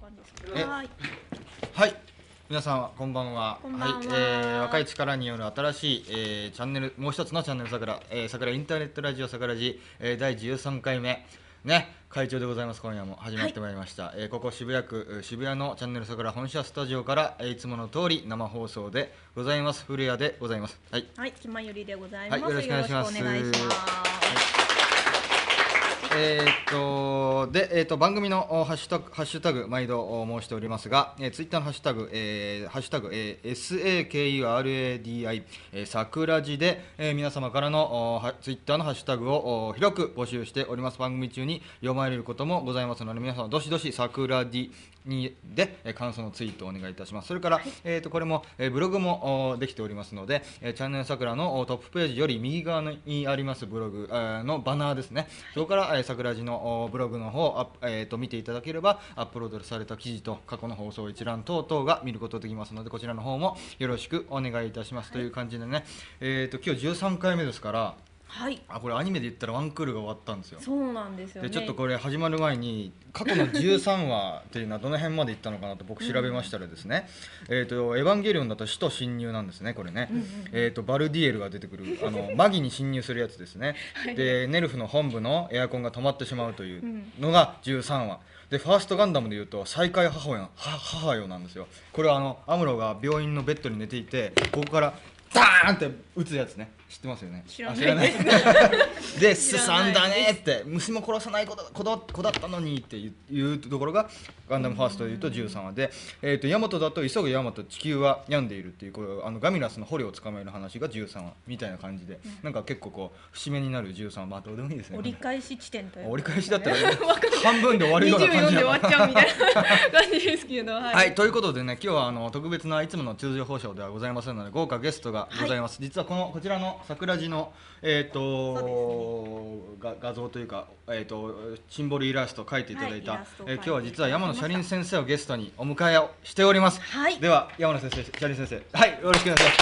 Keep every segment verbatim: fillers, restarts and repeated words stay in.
感じですか。はい。 はい。皆さんこんばんは。 こんばんは。 はい、えー、若い力による新しい、えー、チャンネル、もう一つのチャンネルさくら、えー、さくらインターネットラジオさくらじ、えー、だいじゅうさんかいめね、会長でございます。今夜も始まってまいりました。はい、えー、ここ渋谷区渋谷のチャンネルさくら本社スタジオから、えー、いつもの通り生放送でございます。古谷でございます。はい。 はい、きまゆりでございます。 はい、よろしくお願いします。 よろしくお願いします。はいえー、っとで、えー、っと番組のハッシュタグ、ハッシュタグ毎度申しておりますが、えー、ツイッターのハッシュタグ、えー、ハッシュタグ、えー、エスエーケーユーアールエーディーアイ、えー、さくらじで、えー、皆様からのツイッターのハッシュタグを広く募集しております。番組中に読まれることもございますので、皆様どしどしさくらじにで、えー、感想のツイートをお願いいたします。それから、はい、えー、っとこれも、えー、ブログもできておりますので、えー、チャンネルさくらのトップページより右側にありますブログ、えー、のバナーですね。そこから、えーさくらじのブログの方、えー、と見ていただければアップロードされた記事と過去の放送一覧等々が見ることができますので、こちらの方もよろしくお願いいたします、はい、という感じでね、えー、と今日じゅうさんかいめですから、はい、あこれアニメで言ったらワンクールが終わったんですよ。 そうなんですよね。 でちょっとこれ始まる前に過去のじゅうさんわっていうのはどの辺までいったのかなと僕調べましたらですね、うん、えーとエヴァンゲリオンだと使徒侵入なんですね、これね、うんうん、えーとバルディエルが出てくるあのマギに侵入するやつですね、はい、でネルフの本部のエアコンが止まってしまうというのがじゅうさんわで、ファーストガンダムでいうと再会母よ母よなんですよ。これはあのアムロが病院のベッドに寝ていて、ここからダーンって撃つやつね。知ってますよね。 知らないで、すさんだねって虫も殺さない子 だ, 子, だ子だったのにっていうところがガンダムファーストでいうとじゅうさんわで、えー、とヤマトだと急ぐヤマト地球は病んでいるっていうこうあのガミラスの捕虜を捕まえる話がじゅうさんわみたいな感じで、うん、なんか結構こう節目になるじゅうさんわ、まあどうでもいいですね。 折り返し地点という、ね、 折り返しだったら、ね、半分で終わるような感じにじゅうよんで終わっちゃうみたいな感じですけど、はい、 はい、ということでね、今日はあの特別ないつもの通常放送ではございませんので豪華ゲストがございます、はい、実はこのこちらの桜地のえーとね、が画像というか、えーとシンボルイラストを描いていただいた、はい、えー、今日は実は山野車輪先生をゲストにお迎えをしております、はい、では山野先生、車輪先生、はい、よろしくお願いします。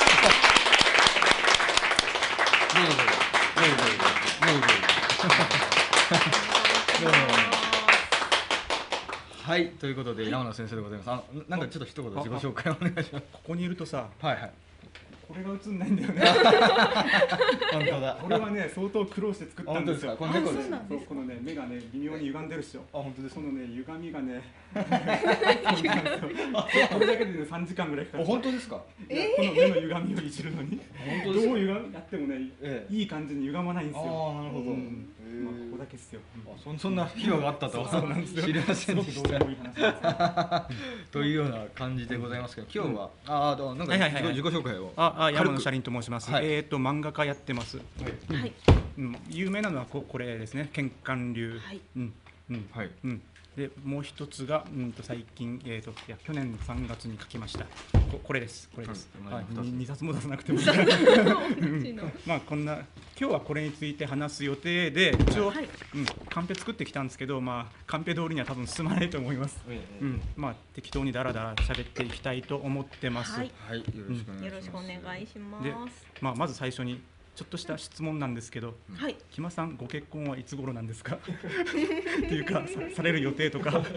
どうぞどうぞどうぞどうぞどうぞどうぞはい、ということで、はい、山野先生でございます。あのなんかちょっと一言自己紹介をお願いします。 ここにいるとさ、 はいはい、 これが映んないんだよね。 本当だ。 これはね相当苦労して作ったんですよ。 この猫です。 そうこのね目がね微妙に歪んでるっしょ。 あ本当です。 このね歪みがね。これだけでね三時間ぐらいかかる。 本当ですか。 えー、この目の歪みをいじるのに。本当です。どう歪やってもね、ええ、いい感じに歪まないんですよ。 ああなるほど。うん、 まあここだけですよ。 そ, そんな秘話があったとは知りませんでした。というような感じでございますけど、今日は、うん、ああなんか自己紹介を。 ああ山野車輪と申します。はい、えっ、ー、と漫画家やってます。はい。はい、うん、有名なのは こ, これですね。剣貫流。はい。うんうんはい。うん。でもう一つが、うんと最近、えー、といや去年さんがつに書きました こ, これですこれです、はい、にさつも出さなくてもいいまあこんな今日はこれについて話す予定で一応、はいうん、カンペ作ってきたんですけど、まあ、カンペ通りには多分進まないと思います、うんまあ、適当にダラダラ喋っていきたいと思ってます、はい、 はい、よろしくお願いします。 で、 まあ、まず最初にちょっとした質問なんですけど、 はい、 木間さんご結婚はいつ頃なんですかっていうか さ, される予定とかさん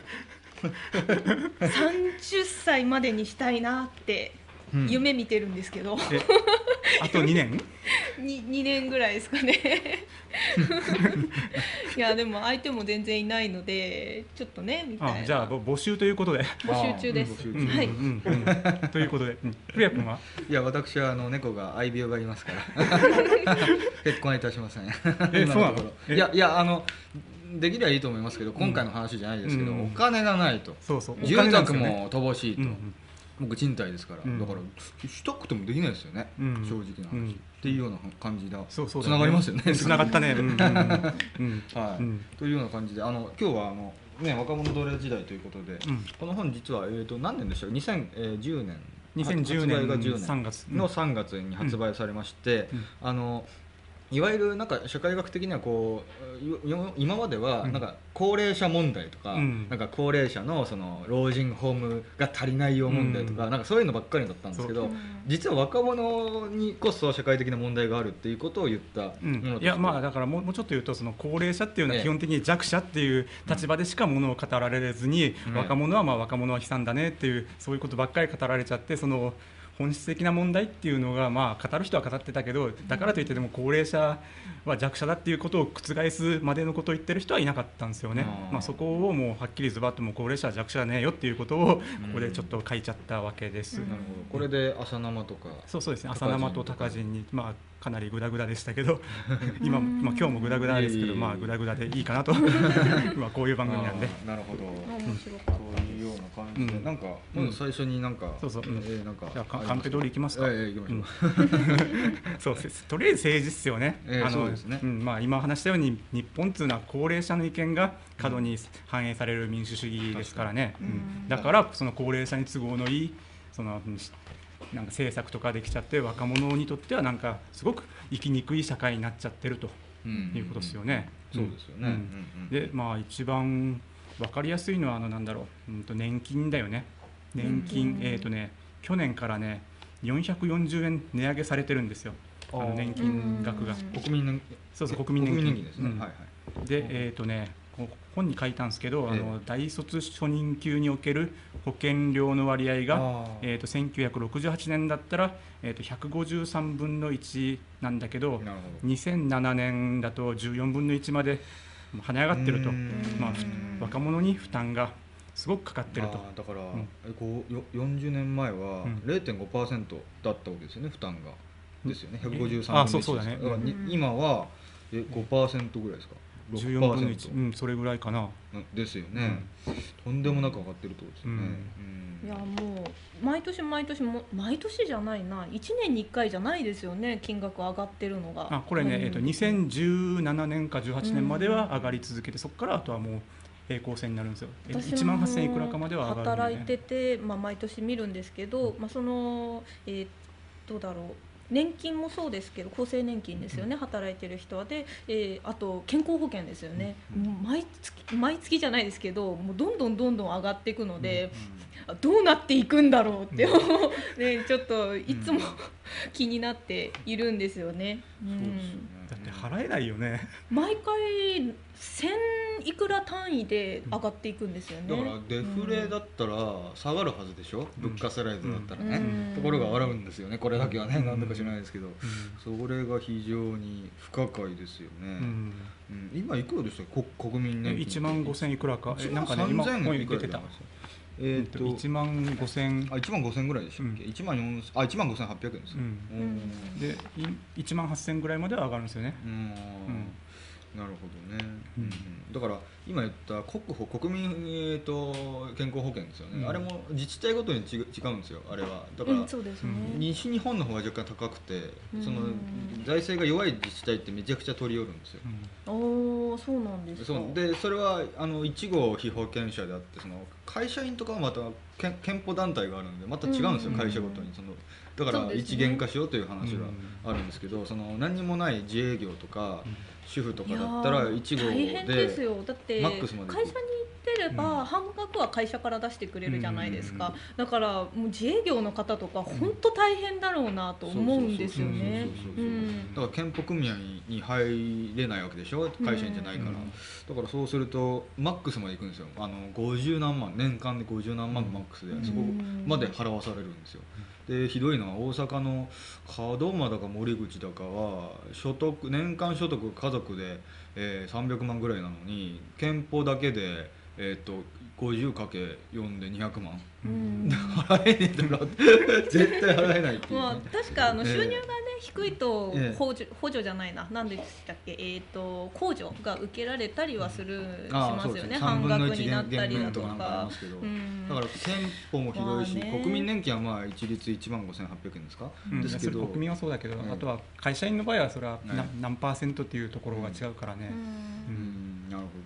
じゅっさいまでにしたいなって夢見てるんですけど、うん、 あとにねんに, にねんぐらいですかねいやでも相手も全然いないのでちょっとねみたいな。 あじゃあ募集ということで募集中です。はいということで古谷君は。 いや私はあの猫が愛病がありますから結婚はいたしません。 えそうなの。 いやいやあのできればいいと思いますけど、今回の話じゃないですけど、うん、お金がないと。 そうそう住宅も乏しいと、うん、僕賃貸ですから、うん、だからしたくてもできないですよね、うん、正直な話、うん、っていうような感じだ。 そうそうつながりますよね。 つながったね、うんうんはい、うん、というような感じで、あの今日はあの、ね、若者奴隷時代ということで、うん、この本実は、えー、と何年でしたか。にせんじゅうねんにせんじゅうねんさんがつのさんがつに発売されまして、うん、あのいわゆるなんか社会学的にはこうよ今まではなんか高齢者問題とか、うん、なんか高齢者のその老人ホームが足りないよ問題とか、うん、なんかそういうのばっかりだったんですけど、実は若者にこそ社会的な問題があるっていうことを言ったものです、 うん、いやまあだからもうもうちょっと言うとその高齢者っていうのは基本的に弱者っていう立場でしかものを語られずに、うん、若者はまあ若者は悲惨だねっていうそういうことばっかり語られちゃって、その本質的な問題っていうのが、まあ、語る人は語ってたけど、だからといってでも高齢者は弱者だっていうことを覆すまでのことを言ってる人はいなかったんですよね。まあ、そこをもうはっきりズバッともう高齢者は弱者だねよっていうことをここでちょっと書いちゃったわけです。 なるほど。これで朝生とかそうそうですね、朝生と高人に、まあ、かなりグダグダでしたけど今、まあ、今日もグダグダですけど、まあ、グダグダでいいかなと今こういう番組なんで。 なるほど、面白かった。そういうような感じで、うん、なんかまず最初になんか、うん、そうそう、うん、えー、なんかじゃあカンペ通りいきますか。 えー、行きましょう、 うん、そうですとりあえず政治っすよね。 えー、 あのそうですね、 うんまあ、今話したように日本っていうのは高齢者の意見が過度に反映される民主主義ですからね、うん、だからその高齢者に都合のいいそのなんか政策とかできちゃって、若者にとってはなんかすごく生きにくい社会になっちゃってるということですよね。 そうですよね。 でまあ一番分かりやすいのはあのなんだろう、うんと年金だよね。年金、えーとね去年からねよんひゃくよんじゅうえん値上げされてるんですよ。あの年金額が国民年そうそう国民年金ですね。うん、はいはい。 でえっ、ー、とね本に書いたんですけど、あの大卒初任給における保険料の割合が、えー、とせんきゅうひゃくろくじゅうはちねんだったら、えー、とひゃくごじゅうさんぶんのいちなんだけど、にせんななねんだとじゅうよんぶんのいちまで跳ね上がってると、まあ、若者に負担がすごくかかってると。 だから、うん、こうよんじゅうねんまえは れいてんごパーセント だったわけですよね、負担が。ですよね、ひゃくごじゅうさんぶんのいち。あ、そうそうだね。今はえ ごパーセント ぐらいですか。 じゅうよんぶんのいち、うん、それぐらいかな。 ですよね、うん、とんでもなく上がってるってことですよね、 うん、いやもう毎年毎年も毎年じゃないないちねんにいっかいじゃないですよね、金額上がってるのが。 あこれね、うん、えーとにせんじゅうななねんかじゅうはちねんまでは上がり続けて、そこからあとはもう平行線になるんですよ。いちまんはっせんいくらかまでは上がるんで、ね、 働いてて、まあ、毎年見るんですけど、まあ、その、えー、どうだろう、年金もそうですけど厚生年金ですよね、うん、働いてる人はで、えー、あと健康保険ですよね、うん、もう毎月毎月じゃないですけどもうどんどんどんどん上がっていくので、うん、どうなっていくんだろうって思う、ね、ちょっといつも、うん、気になっているんですよね。うん、 だって払えないよね。 毎回せんいくら単位で上がっていくんですよね。 だからデフレだったら下がるはずでしょ、うん、物価スライドだったらね、うん、ところが笑うんですよね、これだけはね、うん、なんだか知らないですけど、うん、それが非常に不可解ですよね、うんうん、今いくらでしたっけ、国民年金いちまんごせんいくらか、 えなんかね今本出てた、 えー、といちまんごせんあいちまんごせんぐらいでしたっけ、うん、いちまんよんせんあいちまんごせんはっぴゃくえんですよ、うん、 でいちまんはっせんぐらいまでは上がるんですよね。うん、うんなるほどね、うんうん、だから今言った国保国民、えー、と健康保険ですよね、うん、あれも自治体ごとに違うんですよ、あれはだから、うんそうですね、西日本の方が若干高くて、うん、その財政が弱い自治体ってめちゃくちゃ取り寄るんですよ、 うん、おーそうなんですか。 そうでそれはあのいち号被保険者であって、その会社員とかはまた健健保団体があるんでまた違うんですよ、うん、会社ごとにそのだから一元化しようという話があるんですけど、うん、その何にもない自営業とか、うん主婦とかだったらいち号で大変ですよ。だって会社に行ってれば半額は会社から出してくれるじゃないですか、うん、だからもう自営業の方とか本当大変だろうなと思うんですよね。 だから健保組合に入れないわけでしょ、会社員じゃないから、うん、だからそうするとマックスまで行くんですよ、あのごじゅうなんまん、年間でごじゅうなんまんのマックスで、うん、そこまで払わされるんですよ。でひどいのは大阪の門真だか森口だかは所得年間所得家族で、えー、さんびゃくまんぐらいなのに健保だけで、えー、と ごじゅうかけるよん でにひゃくまん、うん、払えねえだろ絶対払えないっていう、ね、 まあ、確かあの収入がね、えー、低いと補助、補助じゃないな何でしたっけ、えー、と控除が受けられたりはする、うん、しますよね、半額になったりだとか、 うん、だから健保もひどいし、まあね、国民年金はまあ一律いちまんごせんはっぴゃくえんですか、 うん、 ですけど国民はそうだけど、うん、あとは会社員の場合はそれは何、うん、何パーセントっていうところが違うからね、 うんうん、なるほど、 まあ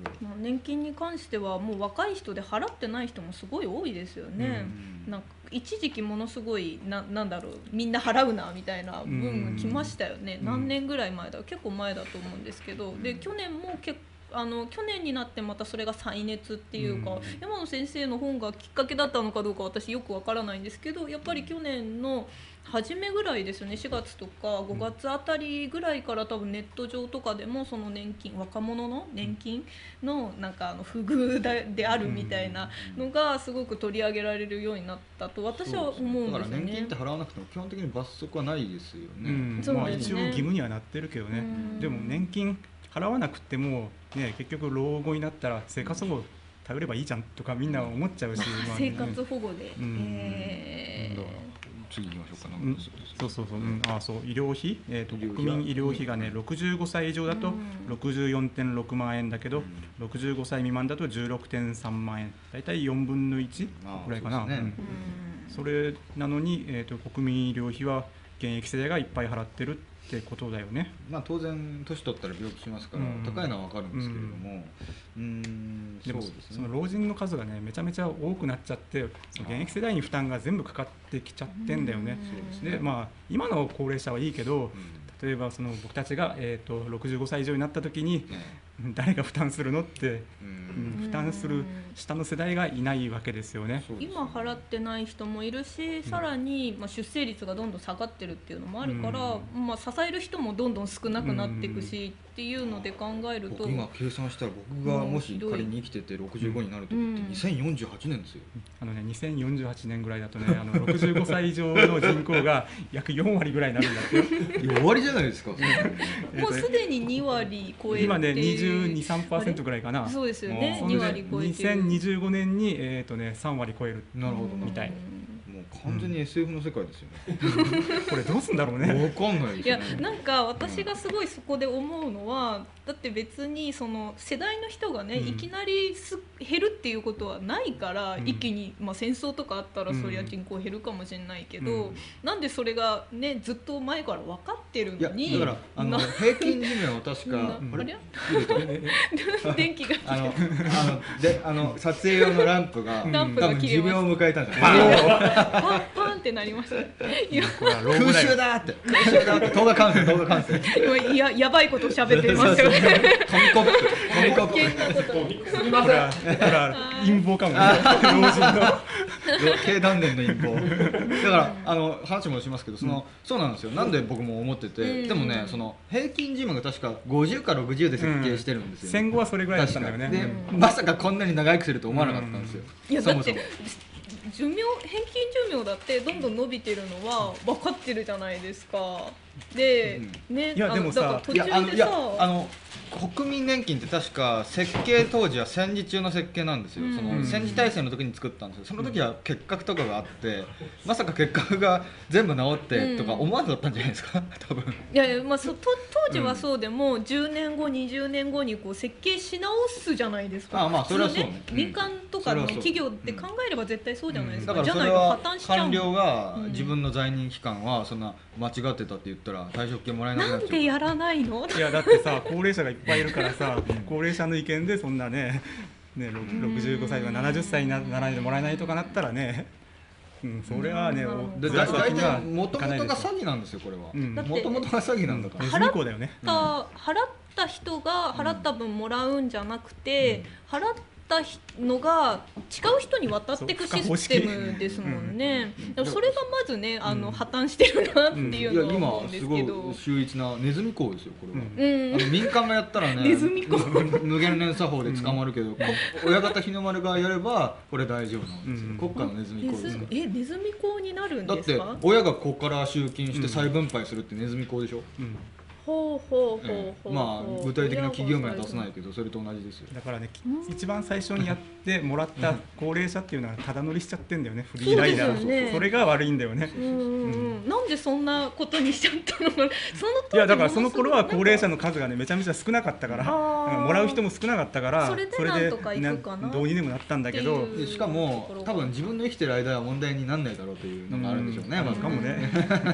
年金に関してはもう若い人で払ってない人もすごい多いですよね。うん、なんか一時期ものすごい な, なんだろうみんな払うなみたいなブーム来ましたよね。何年ぐらい前だ、結構前だと思うんですけど、で去年も結構あの去年になってまたそれが再熱っていうか、うん、山野先生の本がきっかけだったのかどうか私よくわからないんですけど、やっぱり去年の初めぐらいですよね、しがつとかごがつあたりぐらいから多分ネット上とかでもその年金、若者の年金のなんかあの不遇であるみたいなのがすごく取り上げられるようになったと私は思うんですよね。 だから年金って払わなくても基本的に罰則はないですよね。うん、 まあ、一応義務にはなってるけどね。でも年金払わなくても、ね、結局老後になったら生活保護頼ればいいじゃんとかみんな思っちゃうし、 まあね、生活保護で、うん、えー、次行きましょうかな、 うん、そうそうそう、うん、あそう医療費、えー、と国民医療費がねろくじゅうごさい以上だと ろくじゅうよんてんろくまん円だけど、うん、ろくじゅうごさい未満だと じゅうろくてんさんまん円、だいたいよんぶんのいちぐらいかな。 そ,、ねうん、それなのに、えー、と国民医療費は現役世代がいっぱい払ってるってことだよね。 まあ、当然年取ったら病気しますから、うん、高いのは分かるんですけれども、うん、うーんでもそうですね、その老人の数がねめちゃめちゃ多くなっちゃって、現役世代に負担が全部かかってきちゃってんだよね。で、ね、まあ、今の高齢者はいいけど、例えばその僕たちが、えー、とろくじゅうごさい以上になった時に、うん、誰が負担するのって、うん、負担する下の世代がいないわけですよね。 今払ってない人もいるし、さらに、まあ、出生率がどんどん下がってるっていうのもあるから、うん、まあ、支える人もどんどん少なくなっていくし、うん、っていうので考えると、 僕今計算したら僕がもし仮に生きててろくじゅうごになるときってにせんよんじゅうはちねんですよ。 あのね、にせんよんじゅうはちねんぐらいだとね、あのろくじゅうごさい以上の人口が約よんわりぐらいになるんだってよ。 いや終わりじゃないですか。 もうすでににわり超えて、 今ね にじゅうに、さんパーセント ぐらいかな。 そうですよね、にわり超えてにせんにじゅうごねんに、えーとね、さんわり超えるみたい。 もう完全に エスエフ の世界ですよね。 これどうすんだろうね。 分かんないですよね。 いや、なんか私がすごいそこで思うのは、だって別にその世代の人がね、うん、いきなりす減るっていうことはないから、うん、一気に、まあ、戦争とかあったらそりゃ人口減るかもしれないけど、うん、なんでそれがねずっと前から分かってるのに。 いやだからあの平均寿命は確かあれ電気があのあのであの撮影用のランプがランプが切れます。 寿命を迎えたんじゃないパンパンってなりました。 空襲だって空襲だって動画観戦動画観戦今ややばいこと喋ってますよね。 紙コップ紙コップすみません。ほら陰謀かもね。老人の経団連の陰謀。だからあの話もしますけど、その、うん、そうなんですよ。なんで僕も思ってて、うん、でもねその平均寿命が確かごじゅうかろくじゅうで設計してるんですよ、ね。 うん、戦後はそれぐらいだったんだよね。 で、うん、まさかこんなに長生きすると思わなかったんですよ。 いやだって寿命平均寿命だってどんどん伸びてるのは分かってるじゃないですか。で、うん、ね、 いやでもさ、 途中でさ、いやあの国民年金って確か設計当時は戦時中の設計なんですよ。その戦時体制の時に作ったんですよ。その時は結核とかがあって、まさか結核が全部治ってとか思わなかったんじゃないですか、多分。 いやいや、まあ、そ当時はそうでも、うん、じゅうねんごにじゅうねんごにこう設計し直すじゃないですか。 ああ、まあそれはそうね。 民間とかの企業って考えれば絶対そうじゃないですか。 だからそれは官僚が自分の在任期間はそんな間違ってたって言ったら退職金もらえなくなっちゃう。 なんでやらないの？ いやだってさ、高齢者がいっぱいいるからさ、高齢者の意見でそんなね、ねろくじゅうごさいとかななじゅっさいにならないでもらえないとかなったらね、うん、それはね、 大体もともとが詐欺なんですよ、これは。もともとが詐欺なんだから。 ネズミ講だよね。 払った人が払った分もらうんじゃなくて、払ったのが違う人に渡っていくシステムですもんね。うん、それがまずね、あの破綻してるなっていうのは思うんですけど、 いや今すごい秀逸なネズミ講ですよ、これは。うん、あの民間がやったらね、 ネズミ講無限連鎖法で捕まるけど、うん、親方日の丸がやればこれ大丈夫なんですよ。うん、国家のネズミ講ですから。 え、ネズミ講になるんですか？ だって親がここから集金して再分配するってネズミ講でしょ。うん、 ほうほうほうほう、 えー、まあ具体的な企業名は出さないけどそれと同じですよ。 だからね、一番最初にやってもらった高齢者っていうのはただ乗りしちゃってんだよね、フリーライダー。 そ,、ね、それが悪いんだよね。うん、 うん、なんでそんなことにしちゃったのか。そのいやだからその頃は高齢者の数がねめちゃめちゃ少なかったから、もらう人も少なかったから、 それでなんとかいくかな、 どうにでもなったんだけど、 しかも多分自分の生きてる間は問題にならないだろうというのがあるんでしょうね。 まずかもね。 なるほどね。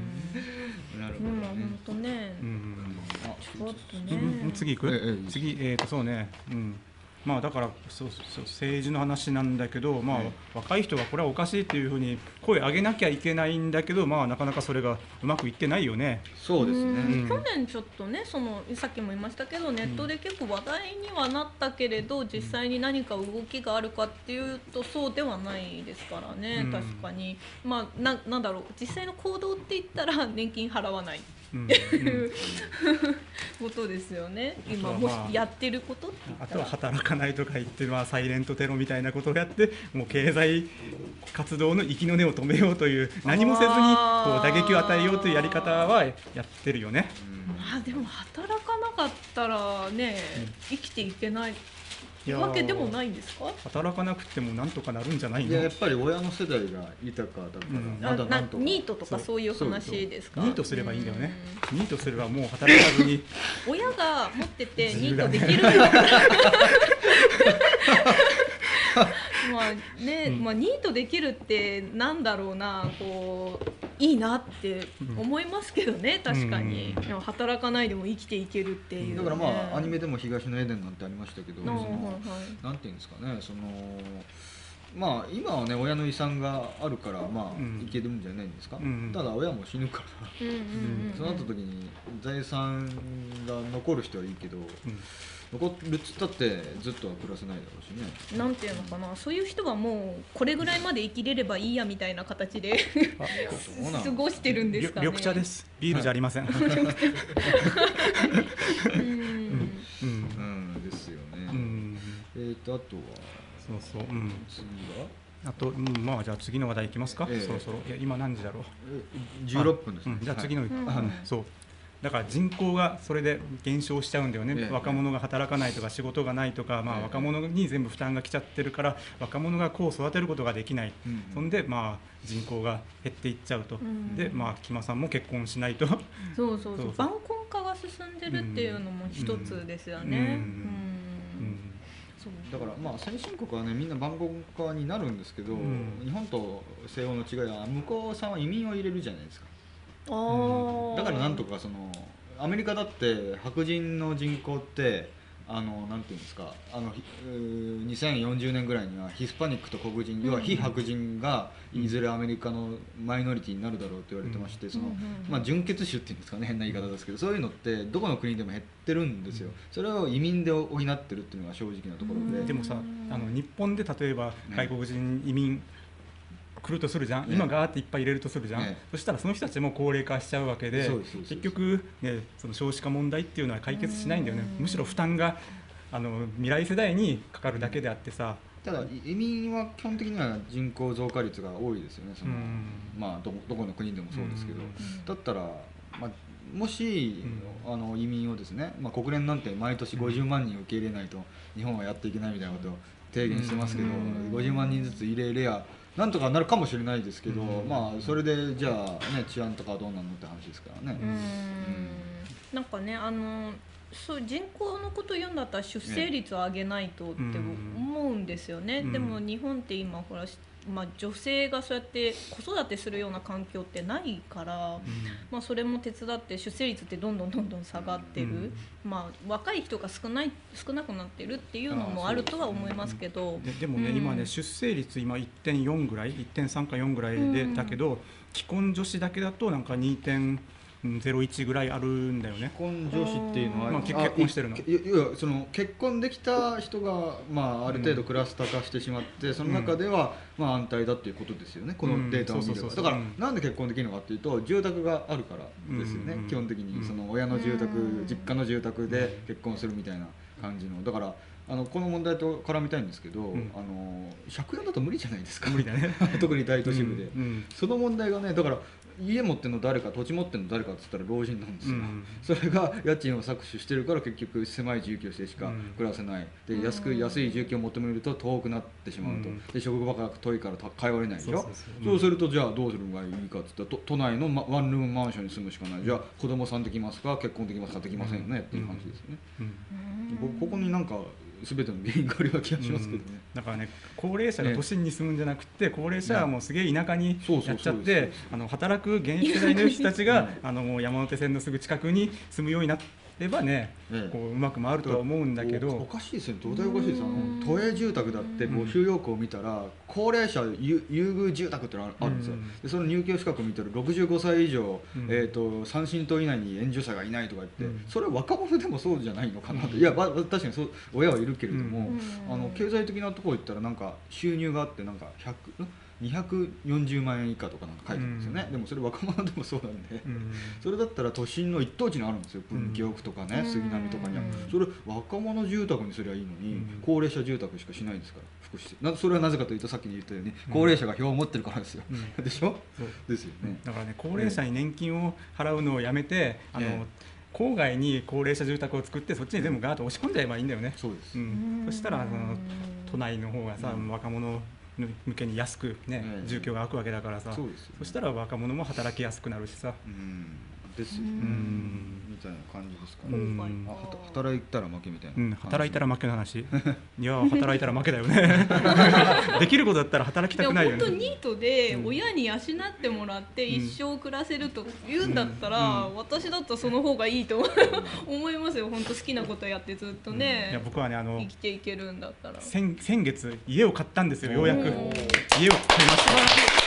本当ね。 次行く、ええ、次、えーとそうね、うん、 まあ、だからそうそう政治の話なんだけど、まあ、若い人がこれはおかしいっていうふうに声上げなきゃいけないんだけど、まあ、なかなかそれがうまくいってないよね。 そうですね、 うん、去年ちょっとね、そのさっきも言いましたけど、ネットで結構話題にはなったけれど、実際に何か動きがあるかっていうとそうではないですからね、うん、確かに、まあ、な, なんだろう実際の行動って言ったら年金払わないっていう、うん、ことですよね。今もしやってることって言ったら、 あとは働かないとか言って、まあ、サイレントテロみたいなことをやってもう経済活動の息の根を止めようという何もせずにこう打撃を与えようというやり方はやってるよね。 まあ、でも働かなかったらね、うん、生きていけないわけでもないんですか？ 働かなくてもなんとかなるんじゃないの？ いや、やっぱり親の世代が豊かだから、うん、まだなんとかニートとかそういう話ですか？ ニートすればいいんだよね。ニートすればもう働かずに親が持っててニートできるんだからまあね、うん、まあ、ニートできるってなんだろうな、こういいなって思いますけどね、確かに、うん、でも働かないでも生きていけるっていう、ね、 だからまあアニメでも東のエデンなんてありましたけど、その、はい、なんていうんですかね、そのまあ今はね親の遺産があるからまあ、うん、いけるんじゃないんですか、うん、ただ親も死ぬから、うん、そうなった時に財産が残る人はいいけど、うん、残るっつったってずっとは暮らせないだろうしね。 なんていうのかな、そういう人はもうこれぐらいまで生きれればいいやみたいな形で過ごしてるんですかね。 緑茶です、ビールじゃありません。はい、 うん、うん、ですよね。うん、えーとあとはそうそう、うん、 次はあと、うん、まあじゃあ次の話題いきますか、えー、そろそろ。いや今何時だろう。 じゅうろっぷんですね。 うん、じゃあ次の、はい、あそうだから人口がそれで減少しちゃうんだよね、えー、若者が働かないとか仕事がないとか、まあ、若者に全部負担が来ちゃってるから若者が子を育てることができない、うん、そんで、まあ、人口が減っていっちゃうと、うん、で、まあ、木間さんも結婚しないとそうそうそうそう晩婚化が進んでるっていうのも一つですよね。 だからまあ先進国はねみんな晩婚化になるんですけど、うん、日本と西欧の違いは向こうさんは移民を入れるじゃないですか。うん、だからなんとかそのアメリカだって白人の人口ってあのなんていうんですか、あのにせんよんじゅうねんぐらいにはヒスパニックと黒人、要は非白人がいずれアメリカのマイノリティになるだろうと言われてまして、そのまあ純血種っていうんですかね、変な言い方ですけど、そういうのってどこの国でも減ってるんですよ。それを移民で補ってるっていうのが正直なところで。 でもさ、あの日本で例えば外国人移民来るとするじゃん、ね、今ガーっていっぱい入れるとするじゃん、ね、そしたらその人たちも高齢化しちゃうわけで、結局、ね、その少子化問題っていうのは解決しないんだよね。むしろ負担があの未来世代にかかるだけであってさ。 ただ移民は基本的には人口増加率が多いですよね。その、まあ、ど, どこの国でもそうですけど、だったら、まあ、もし、うん、あの移民をですね、まあ、国連なんて毎年ごじゅうまんにん受け入れないと日本はやっていけないみたいなことを提言してますけど、ごじゅうまんにんずつ入れればなんとかなるかもしれないですけど、うん、まあそれでじゃあね治安とかどうなのって話ですからね。うん、うん、 なんかね、あのそう人口のことを言うんだったら出生率を上げないとって思うんですよね。うん、でも日本って今ほら、まあ、女性がそうやって子育てするような環境ってないから、うん、まあ、それも手伝って出生率ってどんどんどんどん下がってる、うん、まあ、若い人が少ない少なくなってるっていうのもあるとは思いますけど、 で, でもね、うん、今ね出生率今 いってんよん ぐらい いってんさん かよんぐらいで、うん、だけど既婚女子だけだとなんか にてんゼロいち ぐらいあるんだよね。 既婚女子っていうのは、 まあ、結婚してるの。 いやその結婚できた人が、まあ、ある程度クラスター化してしまって、うん、その中では、まあ、安泰だっていうことですよね、このデータを見れば。だから、うん、なんで結婚できるのかっていうと住宅があるからですよね、うん、基本的にその親の住宅、うん、実家の住宅で結婚するみたいな感じの。だからあのこの問題と絡みたいんですけど、うん、あの借家だと無理じゃないですか。 無理だね特に大都市部で、うんうん、その問題がね、だから家持ってるの誰か土地持ってるの誰かって言ったら老人なんですよ、うん、それが家賃を搾取してるから結局狭い住居してしか暮らせない、うん、で安く安い住居を求めると遠くなってしまうと、うん、で職場が遠いから通れないでしょ。そうそうそう、そう、うん、するとじゃあどうするのがいいかって言ったら都内の、ま、ワンルームマンションに住むしかない。じゃあ子供さんできますか、結婚できますか、できませんよねっていう話ですよね、うんうん、ここになんか全ての原因があるような気がしますけどね、うん、 だからね、高齢者が都心に住むんじゃなくて、ね、高齢者はもうすげえ田舎にやっちゃって、あの働く現役世代の人たちがあのもう山手線のすぐ近くに住むようになればね、こううまく回るとは思うんだけど、 おかしいですね、土台おかしいです。あの都営住宅だって募集要項を見たら高齢者優遇住宅ってのがあるんですよ。でその入居資格を見たらろくじゅうごさい以上、えーとさん親等以内に援助者がいないとか言って、それは若者でもそうじゃないのかなと。いや確かにそう親はいるけれども、あの経済的なところ言ったらなんか収入があってなんかひゃくにひゃくよんじゅうまんえん以下とかなんか書いてるんですよね、うん、でもそれ若者でもそうなんで、うん、それだったら都心の一等地にあるんですよ、文京区とかね、うん、杉並とかには、うん、それ若者住宅にすりゃいいのに、うん、高齢者住宅しかしないんですから、福祉なそれはなぜかというとさっき言ったように、うん、高齢者が票を持ってるからですよ、うん、でしょですよね。 だからね、高齢者に年金を払うのをやめて、あの、えー郊外に高齢者住宅を作ってそっちに全部ガーッと押し込んじゃえばいいんだよね。 そうです、 うん、そしたらその都内の方がさ、うん、若者向けに安くね、うん、住居が空くわけだからさ、 そうですよね、そしたら若者も働きやすくなるしさ、 うんですよね、うんみたいな感じですかね、うん、あ働いたら負けみたいな、うん、 働いたら負けの話いや働いたら負けだよねできることだったら働きたくないよね。 本当ニートで親に養ってもらって一生暮らせると言うんだったら、うんうん、私だったらその方がいいと思いますよ。本当好きなことやってずっとね、うん、いや僕はねあの生きていけるんだったら先, 先月家を買ったんですよ。ようやく家を買いました。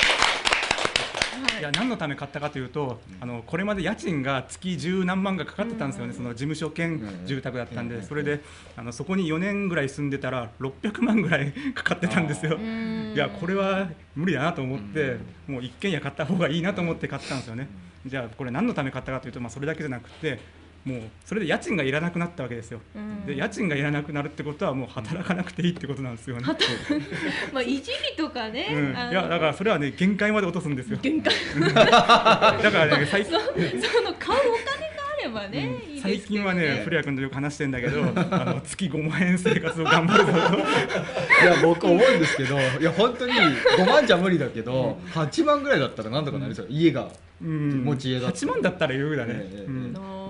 いや何のため買ったかというと、あのこれまで家賃が月十何万がかかってたんですよね。その事務所兼住宅だったんで、それであのそこによねんぐらい住んでたらろっぴゃくまんぐらいかかってたんですよ。いやこれは無理だなと思って、もう一軒家買った方がいいなと思って買ったんですよね。じゃあこれ何のため買ったかというと、まあ、それだけじゃなくて、もうそれで家賃がいらなくなったわけですよ。で家賃がいらなくなるってことはもう働かなくていいってことなんですよね。 まあいじりとかね、うん、 いやだからそれはね限界まで落とすんですよ。 限界だからね最近その買うお金があればね、うん、いいですけどね。 最近はね古谷君とよく話してんだけどあの月ごまんえん生活を頑張るぞといや僕思うんですけど、いや本当にごまんじゃ無理だけど、うん、はちまんぐらいだったらなんとかなりそう、うん、家がうん、持ち家だったはちまんだったら余裕だね、えーうん、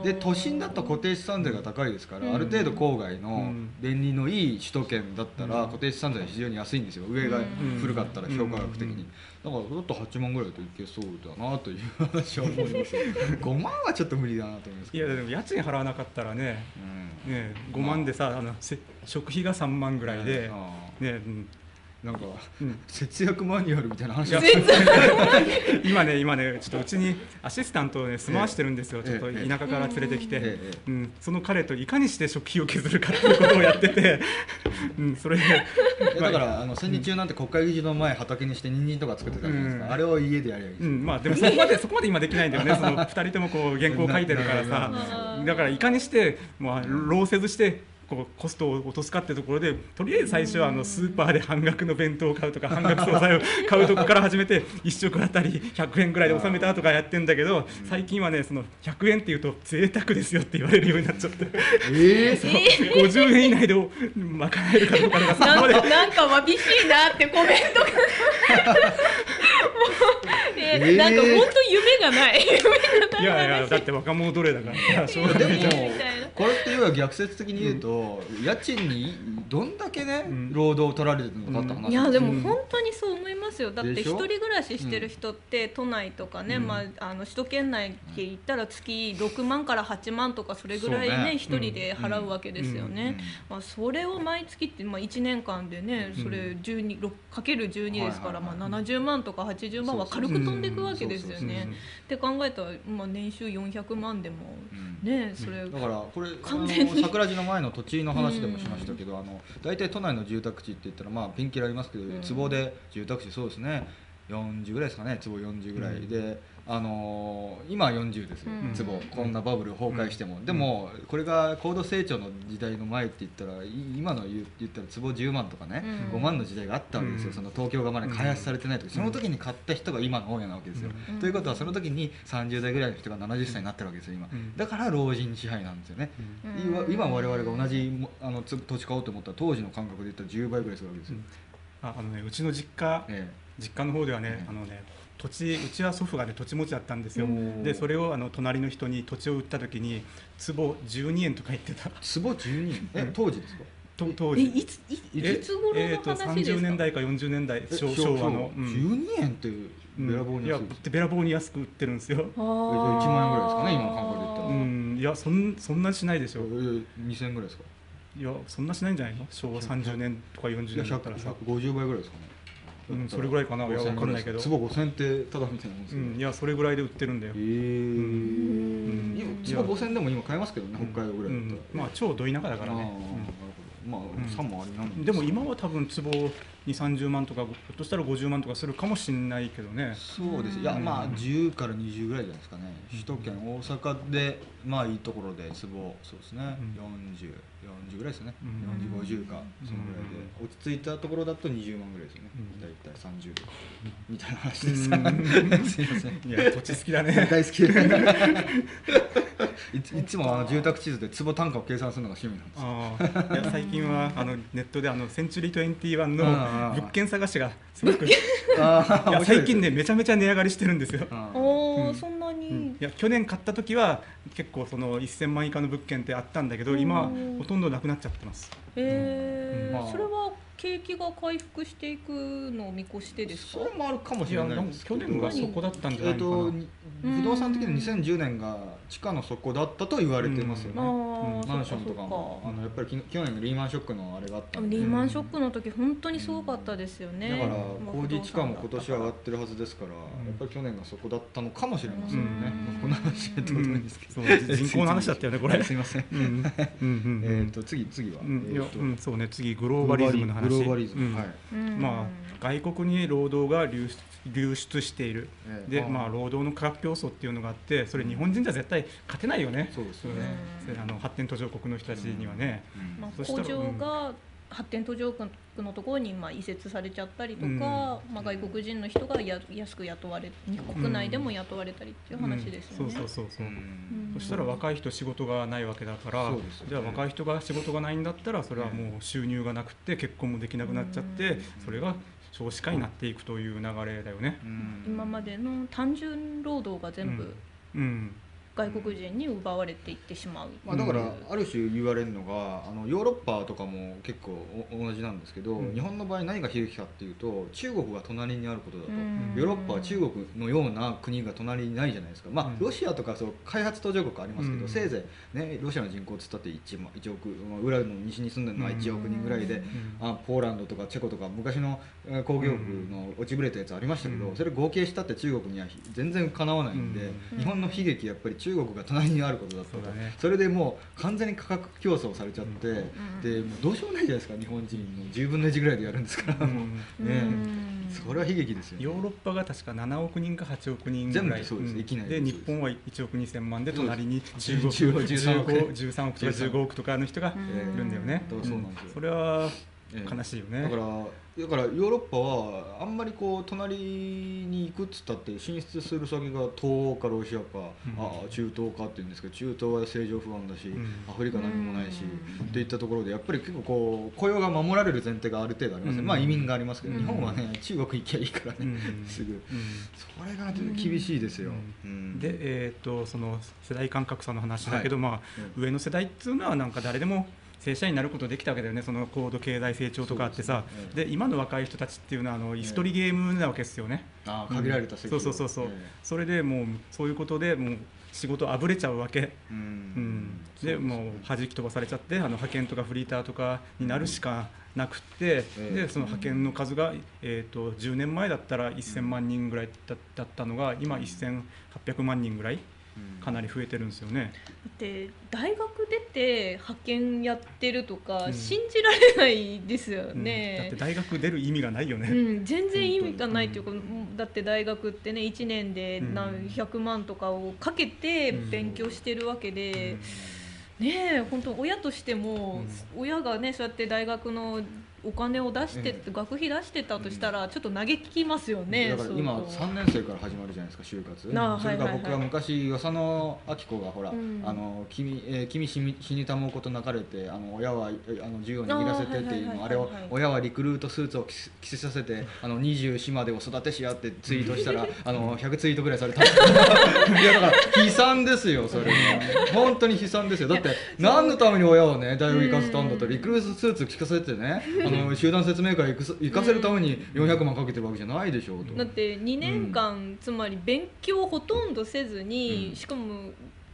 で都心だと固定資産税が高いですから、うん、ある程度郊外の便利のいい首都圏だったら固定資産税は非常に安いんですよ。上が古かったら評価額的に、だからだとはちまんぐらいといけそうだなという話は思いますごまんはちょっと無理だなと思います。 いやでも家賃払わなかったらね、うん、ねごまんでさ、あの食費がさんまんぐらいで、ね、うんなんか、うん、節約マニュアルみたいな話今ね今ねちょっとうちにアシスタントをね住まわしてるんですよ。ちょっと田舎から連れてきて、ええうん、その彼といかにして食費を削るかっていうことをやってて、うん、それでだからあの戦時中なんて国会議事の前畑にしてニンニンとか作ってたじゃないですか、うん、あれを家でやりゃいいです、 うん、まあでもそこまでそこまで今できないんだよね。そのふたりともこう原稿を書いてるからさ、だからいかにしてもう労せずしてこうコストを落とすかってところで、とりあえず最初はあのスーパーで半額の弁当を買うとか半額惣菜を買うとこから始めていっ食あたりひゃくえんぐらいで収めたとかやってんだけど、最近はねそのひゃくえんっていうと贅沢ですよって言われるようになっちゃって、えー、そうごじゅうえん以内で賄えるかどうかとかなんかなんかわびしいなってコメントがえー、なんか本当夢がない夢がない。 いやいやだって若者奴隷だからしょうがない。 でもこれって要は逆説的に言うと、うん、家賃にどんだけね、うん、労働を取られてるのかって話、うん、 いやでも本当にそう思いますよ。だって一人暮らししてる人って都内とかね、うんまあ、あの首都圏内って言ったら月ろくまんからはちまんとかそれぐらいね一人で払うわけですよね、まあ、それを毎月って、まあ、いちねんかんでねそれじゅうにかけるじゅうにですから、まあ、ななじゅうまんとかはちじゅうまんは軽く飛んでいくわけですよね。って考えたら、まあ、年収よんひゃくまんでもね、それだからこれ完全に桜地の前の土地の話でもしましたけど、あの大体都内の住宅地って言ったらまあピンキリありますけど、坪で住宅地そうですねよんじゅうぐらいですかね、坪よんじゅうぐらいで、あのー、今はよんじゅうですよ、うん、坪こんなバブル崩壊しても、うん、でもこれが高度成長の時代の前って言ったら今の言ったら坪じゅうまんとかね、うん、ごまんの時代があったわけですよ、その東京がまだ開発されてない時、その時に買った人が今の大家なわけですよ、ということはその時にさんじゅうだいぐらいの人がななじゅっさいになってるわけですよ今、だから老人支配なんですよね、今我々が同じあの土地買おうと思ったら当時の感覚で言ったらじゅうばいぐらいするわけですよ、 ああのね、うちの実家、ええ、実家の方ではね、ええ、あのね土地うちは祖父がね土地持ちだったんですよ。でそれをあの隣の人に土地を売った時に坪じゅうにえんとか言ってた。 坪じゅうにえんえ当時ですか？ 当時いついつ頃の話ですか？ さんじゅうねんだいかよんじゅうねんだい昭和の、 うん、じゅうにえんってべらぼうに安い、 いやべらぼうに安く売ってるんですよ。 いちまんえんぐらいですかね今の感覚で言ったら。 うんいいや、そんそんなしないでしょ。 にせんえんぐらいですか。 いや、そんなしないんじゃないの、昭和さんじゅうねんとかよんじゅうねんだったらさ。 ひゃくごじゅうばいぐらいですかね。 うん、それぐらいかな。いや、わかんないけど。 坪ごせんってただみたいなもんですよ。 うん、いや、それぐらいで売ってるんだよ。 へえ。坪ごせんでも今買えますけどね、北海道ぐらいだったら。 まあ超ど田舎だからね。 まあさんもありなんでも今は多分坪に、さんじゅうまんとか、ひょっとしたらごじゅうまんとかするかもしれないけどね。 そうです。いや、まあじゅうからにじゅうぐらいじゃないですかね。首都圏大阪でまあいいところで坪、そうですね、よんじゅう、よんじゅうぐらいですね。よんじゅう、ごじゅうかそのぐらいで、落ち着いたところだとにじゅうまんぐらいですよね。だいたいさんじゅうみたいな話です。すいません。 いや、土地好きだね。 大好きでいつもあの住宅地図で坪単価を計算するのが趣味なんですよ。 あ、いや、最近はあのネットであのセンチュリーにじゅういちの物件探しがすごくいや最近ねめちゃめちゃ値上がりしてるんですよ。 おお、そんなに。 いや、去年買った時は結構そのせんまん以下の物件ってあったんだけど、今ほとんどなくなっちゃってます。 へえ。それは景気が回復していくのを見越してですか。 それもあるかもしれないですけど、 去年がそこだったんじゃないかな。 不動産的ににせんじゅうねんが地価の底だったと言われてますよね。マンションとかもあのやっぱり去年のリーマンショックのあれがあったんで、 リーマンショックの時本当にすごかったですよね。 だから工事地価も今年上がってるはずですから、やっぱり去年がそこだったのかもしれませんよね。この話はどうでもいいですけど、 人口の話だったよねこれ。 すいません。えっと次次は、 そうね、次グローバリズムの話。 グローバリズム、はい。 まあ外国に労働が流出流出している、で、まあ、労働の価格競争っていうのがあって、それ日本人じゃ絶対勝てないよね。 そうですよね。 あの発展途上国の人たちにはね。 工場が発展途上国のところにまあ移設されちゃったりとか、まあ外国人の人がや安く雇われ、国内でも雇われたりっていう話ですよね。 そうそうそうそう。そしたら若い人仕事がないわけだから、じゃあ若い人が仕事がないんだったら、それはもう収入がなくて結婚もできなくなっちゃって、それが少子化になっていくという流れだよね。 今までの単純労働が全部外国人に奪われていってしまう。 まあだからある種言われるのが、あのヨーロッパとかも結構同じなんですけど、うん、日本の場合何が悲劇かっていうと、中国が隣にあることだと。ヨーロッパは中国のような国が隣にないじゃないですか。まあロシアとかそう開発途上国ありますけど、うん、せいぜいねロシアの人口つったって いち, いちおく、裏の西に住んでるのはいちおくにんぐらいで、うん、あポーランドとかチェコとか昔の工業国の落ちぶれたやつありましたけど、うん、それ合計したって中国には全然かなわないんで、うん、日本の悲劇やっぱり中国が隣にあることだったと。 そ, ね、それでもう完全に価格競争されちゃって、うん、でもうどうしようもないじゃないですか。日本人のじゅうぶんのいちぐらいでやるんですから、うん、ね、それは悲劇ですよね。 ヨーロッパが確かななおくにんかはちおくにんぐらい、 そうです、いきなりで日本はいちおくにせんまんで、隣に中国じゅうさんおくとかじゅうごおくとかの人がいるんだよね。 そうなんですよ。 それは悲しいよね。 だからだからヨーロッパはあんまりこう隣に行くっつったって進出する先が東欧かロシアか、うん、あ中東かっていうんですけど、中東は政情不安だし、うん、アフリカ何もないし、うん、っていったところでやっぱり結構こう雇用が守られる前提がある程度ありますね。うん、まあ移民がありますけど、うん、日本はね中国行きゃいいからね、うん、すぐ、うん、それが厳しいですよ。 うんうん、で、えー、とその世代間格差の話だけど、はい、まあ、うん、上の世代っていうのはなんか誰でも正社員になることできたわけだよね。その高度経済成長とかあってさ、で、ね、今の若い人たちっていうのはあの椅子取りゲームなわけですよね。 ああ、限られた席、 うん、そうそうそうそう、えー、それでもうそういうことでもう仕事あぶれちゃうわけ。うん、うん、で、もう弾き飛ばされちゃって、あの派遣とかフリーターとかになるしかなくて、うん、でその派遣の数が、えー、とじゅうねんまえだったらせんまんにんぐらいだったのが今せんはっぴゃくまんにんぐらい。かなり増えてるんですよね。 だって大学出て派遣やってるとか信じられないですよね。 うんうん、だって大学出る意味がないよね。 うん、全然意味がないというか、うん、だって大学ってねいちねんで何百万とかをかけて勉強してるわけで、うん、ねえ本当親としても、うん、親がねそうやって大学のお金を出して、うん、学費出してたとしたらちょっと嘆きますよね。 だから今さんねん生から始まるじゃないですか、就活。それが僕は昔与謝野明子がほら、うん、あの君、えー、君死にたむことなかれて、あの親はあの自由を握らせてっていうの、あれを親はリクルートスーツを着せさせて、あのにじゅうよんまでを育てしやってツイートしたらあのひゃくツイートぐらいされた。いやだから悲惨ですよ、それは。本当に悲惨ですよ。だって何のために親をね大学行かせたんだと。リクルートスーツ着かせてね、あの集団説明会行かせるためによんひゃくまんかけてるわけじゃないでしょうと。 だってにねんかん、うん、つまり勉強ほとんどせずに、うん、しかも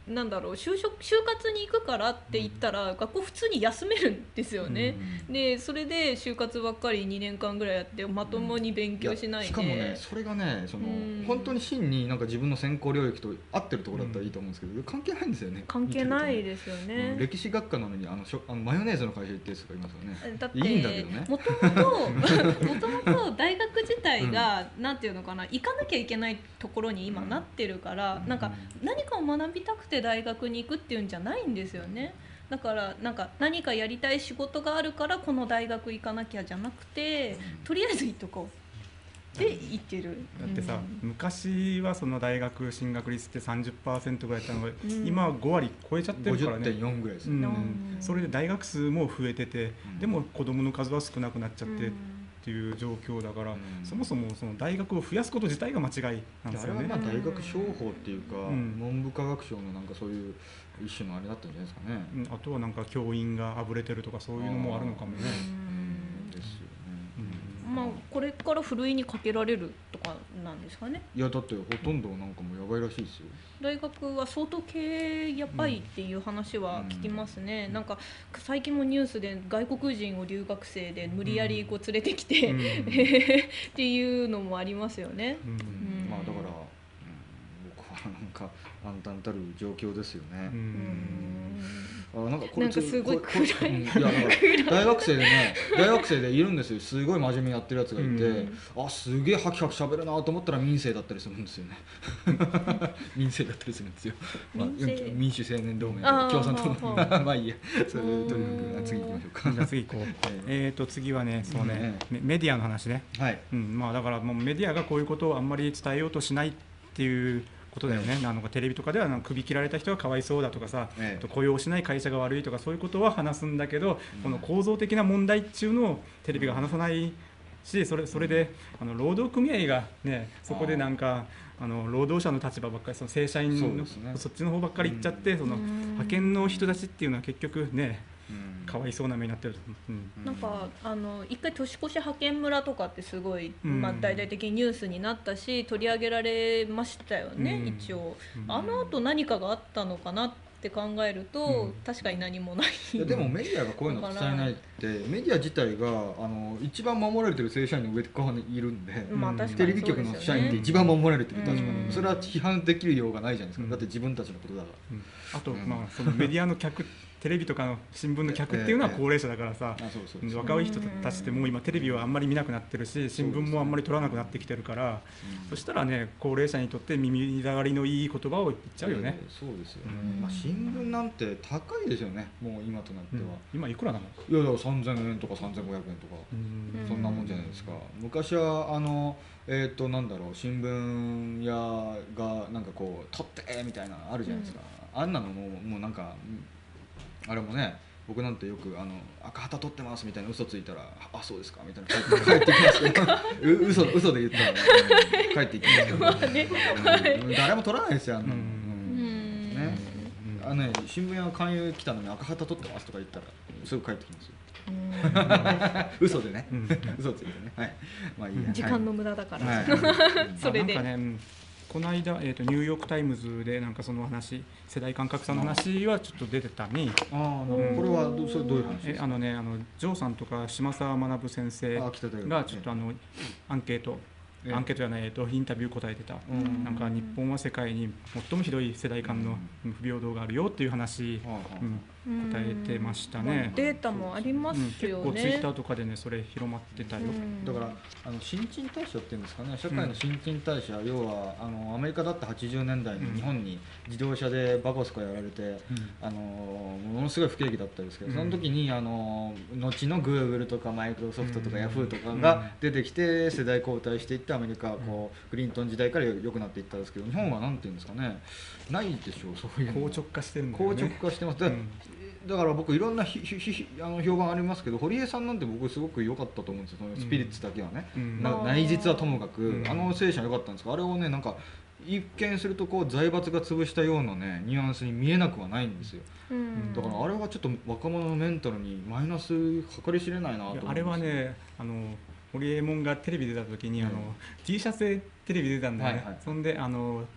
なんだろう就職就活に行くからって言ったら、うん、学校普通に休めるんですよね、うん、でそれで就活ばっかりにねんかんぐらいやってまともに勉強しないで、 しかもねそれがねその、うん、本当に真になんか自分の専攻領域と合ってるところだったらいいと思うんですけど、うん、関係ないんですよね。 関係ないですよね、 うん、歴史学科なのにあのしょあのマヨネーズの会社行ってる人がいますよね。 だっていいんだけどねもともともともと大学自体が、うん、なんていうのかな行かなきゃいけないところに今なってるから、うん、なんか何かを学びたくて大学に行くっていうんじゃないんですよね。だからなんか何かやりたい仕事があるからこの大学行かなきゃじゃなくて、とりあえず行っとこうで言ってる。 だってさ、うん、昔はその大学進学率って さんじゅっパーセント ぐらいだったのが、うん、今はごわり超えちゃってるからね。 ごじゅってんよん ぐらいですね、 うん、それで大学数も増えてて、うん、でも子どもの数は少なくなっちゃって、うんっていう状況だから、うん、そもそもその大学を増やすこと自体が間違いなんですよね。 あれはまあ大学商法っていうか、うん、文部科学省のなんかそういう一種のあれだったんじゃないですかね、 うん、あとはなんか教員があぶれてるとかそういうのもあるのかもね。 うんですよね、 うん、まあこれからふるいにかけられるとかなんですかね。 いやだってほとんどなんかもやばいらしいですよ。 大学は相当経営やばいっていう話は聞きますね、うん、なんか最近もニュースで外国人を留学生で無理やりこう連れてきて、うん、っていうのもありますよね、うんうん、 まあだから、うん、僕はなんか暗淡たる状況ですよね。うん、あなんかこいつなんかすごい暗い、 うん、いや大学生でね大学生でいるんですよ。すごい真面目にやってるやつがいて、うん、あすげえハキハキ喋るなと思ったら民生だったりするんですよね民生だったりするんですよ、まあ、民主青年同盟共産党のまあいいやそれとにかく次行きましょうか。 じゃあ次行こうえーと次はねそうね、うん、メディアの話ね、はいうんまあ、だからもうメディアがこういうことをあんまり伝えようとしないっていうことだよね。あのテレビとかではなんか首切られた人がかわいそうだとかさ、ええ、雇用しない会社が悪いとかそういうことは話すんだけど、うん、この構造的な問題っていうのをテレビが話さないし、それ、それであの労働組合が、ね、そこでなんかあの労働者の立場ばっかりその正社員の そ,、ね、そっちの方ばっかり行っちゃって、うん、その派遣の人たちっていうのは結局ねかわいそうな目になってる、 うん、なんかあの一回年越し派遣村とかってすごい、うんまあ、大々的にニュースになったし取り上げられましたよね、うん、一応、うん、あの後何かがあったのかなって考えると、うん、確かに何もない。 いやでもメディアがこういうの伝えないってメディア自体があの一番守られてる正社員の上側にいるんで、まあ確かにそうですよね、テレビ局の社員って一番守られてる立場、うん、それは批判できるようがないじゃないですか、うん、だって自分たちのことだから、うん、 あと、まあ、そのメディアの客テレビとかの新聞の客っていうのは高齢者だからさ、若い人たちってもう今テレビはあんまり見なくなってるし新聞もあんまり取らなくなってきてるから、そしたらね高齢者にとって耳障りのいい言葉を言っちゃうよね。 そうですよね、まあ、新聞なんて高いですよねもう今となっては、うん、 今いくらなの？ いやいやさんぜんえんとかさんぜんごひゃくえんとかそんなもんじゃないですか。昔はあのえー、となんだろう新聞屋がなんかこう取ってみたいなのあるじゃないですか、うん、あんなのももうなんかあれもね僕なんてよくあの赤旗取ってますみたいな嘘ついたらあそうですかみたいな帰ってきますけど嘘嘘で言ったら、ね、帰ってきますけど、まあねうん、誰も取らないですよあんなの、うんうんねうん、あのね新聞屋の勧誘来たのに赤旗取ってますとか言ったらすぐ帰ってきますよ嘘でね、うん、嘘ついてね、はい、まあいいや、 時間の無駄だから、はい、それでなんかね、この間、えーと、ニューヨークタイムズでなんかその話世代間格差の話はちょっと出てたに、 ああ、うん、これはどそれどういう話ですか？ えあのねあのジョーさんとか島沢学先生がちょっとあのアンケートアンケートじゃない、えっと、インタビュー答えてた、うん、なんか日本は世界に最もひどい世代間の不平等があるよっていう話、うん、答えてましたね、 まあ、データもありますよね、うん、 結構ツイッターとかでねそれ広まってたよ、うん、 だからあの新陳代謝っていうんですかね社会の新陳代謝、うん、要はあのアメリカだってはちじゅうねんだいに日本に自動車でバコスカやられて、うん、あのものすごい不景気だったんですけど、うん、その時にあの後のグーグルとかマイクロソフトとかヤフーとかが出てきて世代交代していってアメリカはこうクリントン時代から良くなっていったんですけど日本はなんていうんですかねないでしょうそういうの硬直化してるんだよね。 硬直化してます。だから、うんだから僕いろんなひひひあの評判ありますけど堀江さんなんて僕すごく良かったと思うんですよそのスピリッツだけはね、うん、な内実はともかく、うん、あの聖者良かったんですけどあれをねなんか一見するとこう財閥が潰したようなねニュアンスに見えなくはないんですよ、うん、だからあれはちょっと若者のメンタルにマイナス計り知れないなと思うんです。 あれはねあの堀江門がテレビ出た時に、うん、あの T シャツでテレビ出たんだよね、はいはい、そんであの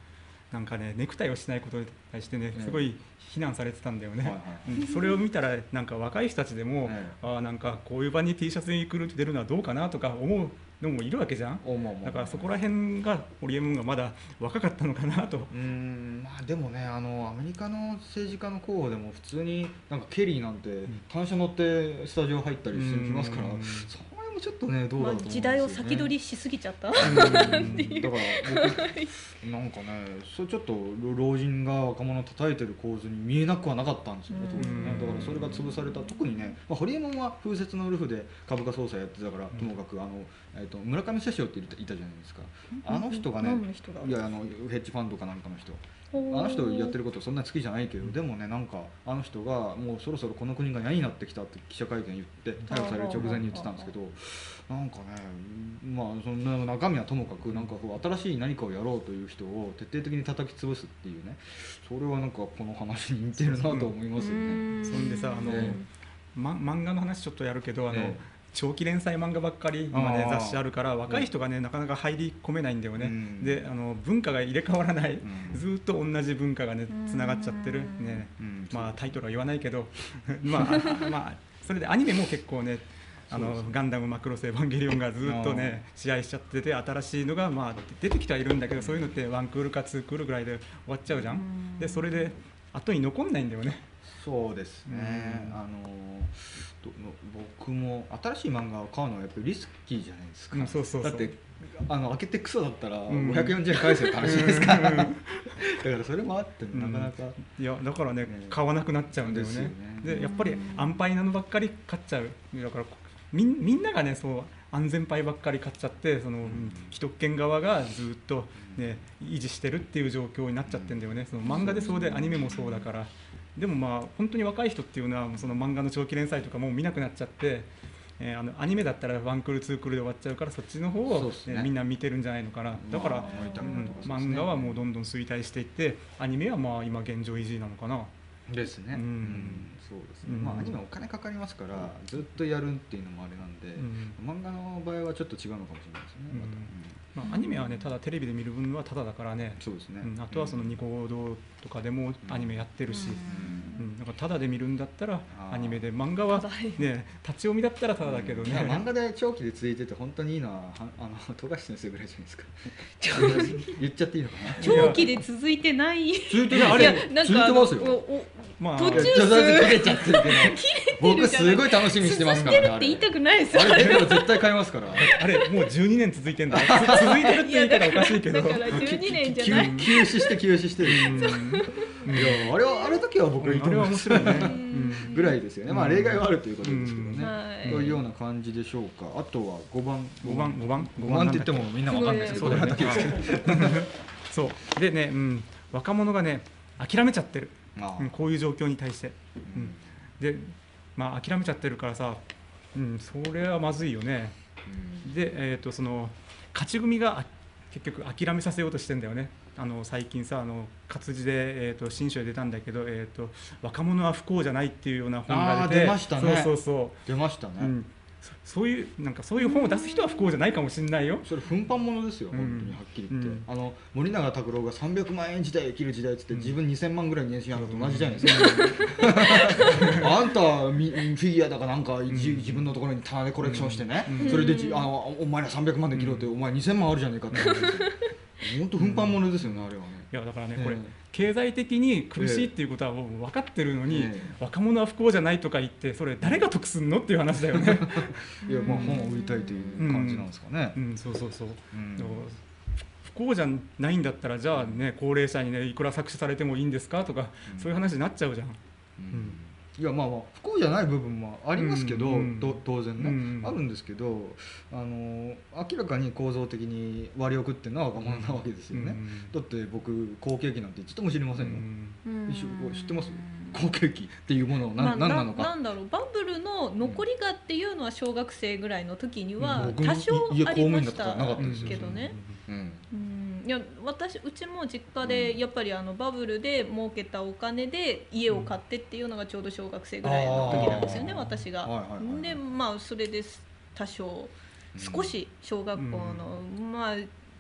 なんかねネクタイをしないことに対してねうんすごい非難されてたんだよね、 はいはいうんそれを見たらなんか若い人たちでも、 うんあーなんかこういう場に T シャツに来る出るのはどうかなとか思うのもいるわけじゃん。 おまあまあだからそこら辺がホリエモンがまだ若かったのかなと。 うーんまあでもねあのアメリカの政治家の候補でも普通になんかケリーなんて単車乗ってスタジオ入ったりしうんますから、 うんそれもちょっとねどうだろうと思うんですよね。 時代を先取りしすぎちゃった。 うんだから僕なんかねそれちょっと老人が若者を叩いてる構図に見えなくはなかったんですよね当時ね。だからそれが潰された特にね、まあ、ホリエモンは風雪のウルフで株価操作やってたからともかくあの、えー、と村上世章っていたいたじゃないですか。あの人がね何の人だいやあのヘッジファンドかなんかの人おーあの人やってることそんなに好きじゃないけどでもねなんかあの人がもうそろそろこの国が嫌になってきたって記者会見言って逮捕される直前に言ってたんですけどなんかねまあそんな中身はともかくなんかこう新しい何かをやろうという人を徹底的に叩き潰すっていうねそれはなんかこの話に似てるなと思いますよね。 そんでさあの、 えま、漫画の話ちょっとやるけどあの、 ええ長期連載漫画ばっかり今ねあー雑誌あるから若い人がね、なかなか入り込めないんだよね、 うんであの文化が入れ替わらない、 うんずーっと同じ文化がねつながっちゃってるうんね、 うんまあタイトルは言わないけどまあまあそれでアニメも結構ねあのそうですねガンダムマクロスエヴァンゲリオンがずっとね試合しちゃってて新しいのがまあ出てきてはいるんだけどそういうのってワンクールかツークールぐらいで終わっちゃうじゃん、でそれで後に残んないんだよね。 そうですね、 うんあのどの僕も新しい漫画を買うのはやっぱりリスキーじゃないですか、 うんそうそうそうだってあの開けてクソだったらんごひゃくよんじゅうえん返せる話ですから、 うんだからそれもあってなかなか、 いやだからね、 ね買わなくなっちゃうんだよね。 ですよねでやっぱり安牌なのばっかり買っちゃう。だからみんみんながねそう安全牌ばっかり買っちゃってその、うん既得権側がずっとね維持してるっていう状況になっちゃってんだよね。その漫画でそうでアニメもそうだから。でもまあ本当に若い人っていうのはその漫画の長期連載とかもう見なくなっちゃって。えー、あのアニメだったらワンクールツークールで終わっちゃうからそっちの方を、 そうですねねみんな見てるんじゃないのかな。だから、 まあ見たうん目とかそうですね漫画はもうどんどん衰退していってアニメはまあ今現状維持なのかな。 ですね、 うんうんそうですね、 うんまあアニメはお金かかりますからずっとやるっていうのもあれなんで、 うん漫画の場合はちょっと違うのかもしれないですね、また、 うんうんまあ、アニメはねただテレビで見る分はただだからね、 そうですね、 うんあとはそのニコ動とかでもアニメやってるし、 うんうん、だからただで見るんだったらあーアニメで漫画はただでね立ち読みだったらただだけどね、 いや漫画で長期で続いてて本当にいいのははあの富樫先生ぐらいじゃないですか言っちゃっていいのかな長期で続いてない。 続いていやあれいやなんか続いてますよおおまあ途中いやちょっと待って切れちゃってるけど僕じゃないすごい楽しみにしてますからね続いてるって言いたくないですよ。 あれあれでも絶対買いますからあれもうじゅうにねん続いてんだよつ続いてるって言ったらおかしいけどだからじゅうにねんじゃない。 休止して休止してるうんいやあれはあれだけは僕はいいとあれは面思います白いね、 うんぐらいですよね、まあ例外はあるということですけどね、 うんはいというような感じでしょうか。あとはごばんごばんごばんごばんって言ってもみんなわかんないですけど、 そうだよねこれだけですけどそうでね、うん、若者がね諦めちゃってる、 あうん、こういう状況に対して、 ううんん、でまあ諦めちゃってるからさ、うん、それはまずいよね。で、えー、とその勝ち組があ結局諦めさせようとしてんだよね。あの最近さあの活字で、えー、と新書で出たんだけど、えーと「若者は不幸じゃない」っていうような本が出てあー出ましたねそうそうそ出ましたね、 う、うん、そそういうなんかそういう本を出す人は不幸じゃないかもしれないよ。 それ奮発ものですよ、 うん本当にはっきり言って、 うんあの森永卓郎がさんびゃくまんえん時代生きる時代っつって、 うん自分にせんまんぐらい年収あるのと同じじゃないですか、あんたみフィギュアだかなんか、じ自分のところに棚でコレクションしてね、 うんそれでじあのお前らさんびゃくまんで切ろうって、お前にせんまんあるじゃねえかって話ですよ本当奮発ものですよね、あれはね。 いやだからね、 ええこれ経済的に苦しいっていうことはもう分かってるのに、 ええ若者は不幸じゃないとか言ってそれ誰が得すんのっていう話だよね。 いやまあ本を売りたいという感じなんですかね。 うん、そうそうそう、 うんでも不幸じゃないんだったらじゃあね高齢者にねいくら搾取されてもいいんですかとか、 うんそういう話になっちゃうじゃん。 うんいやまあまあ不幸じゃない部分もありますけど、 うんと当然ね、 うんあるんですけどあの明らかに構造的に割を食ってるのは若者なわけですよね、 うんだって僕好景気なんて一度も知りませんよ、 うん一緒知ってます好景気っていうものを何,、 まあ、 何なのかなんだろうバブルの残りがっていうのは小学生ぐらいの時にはうん僕多少家ありまし公務員だったからなかったですよけどね。 うんうんいや私うちも実家でやっぱりあのバブルで儲けたお金で家を買ってっていうのがちょうど小学生ぐらいの時なんですよね、 あー私が。 はいはいはいでまあそれです多少少し小学校の、まあ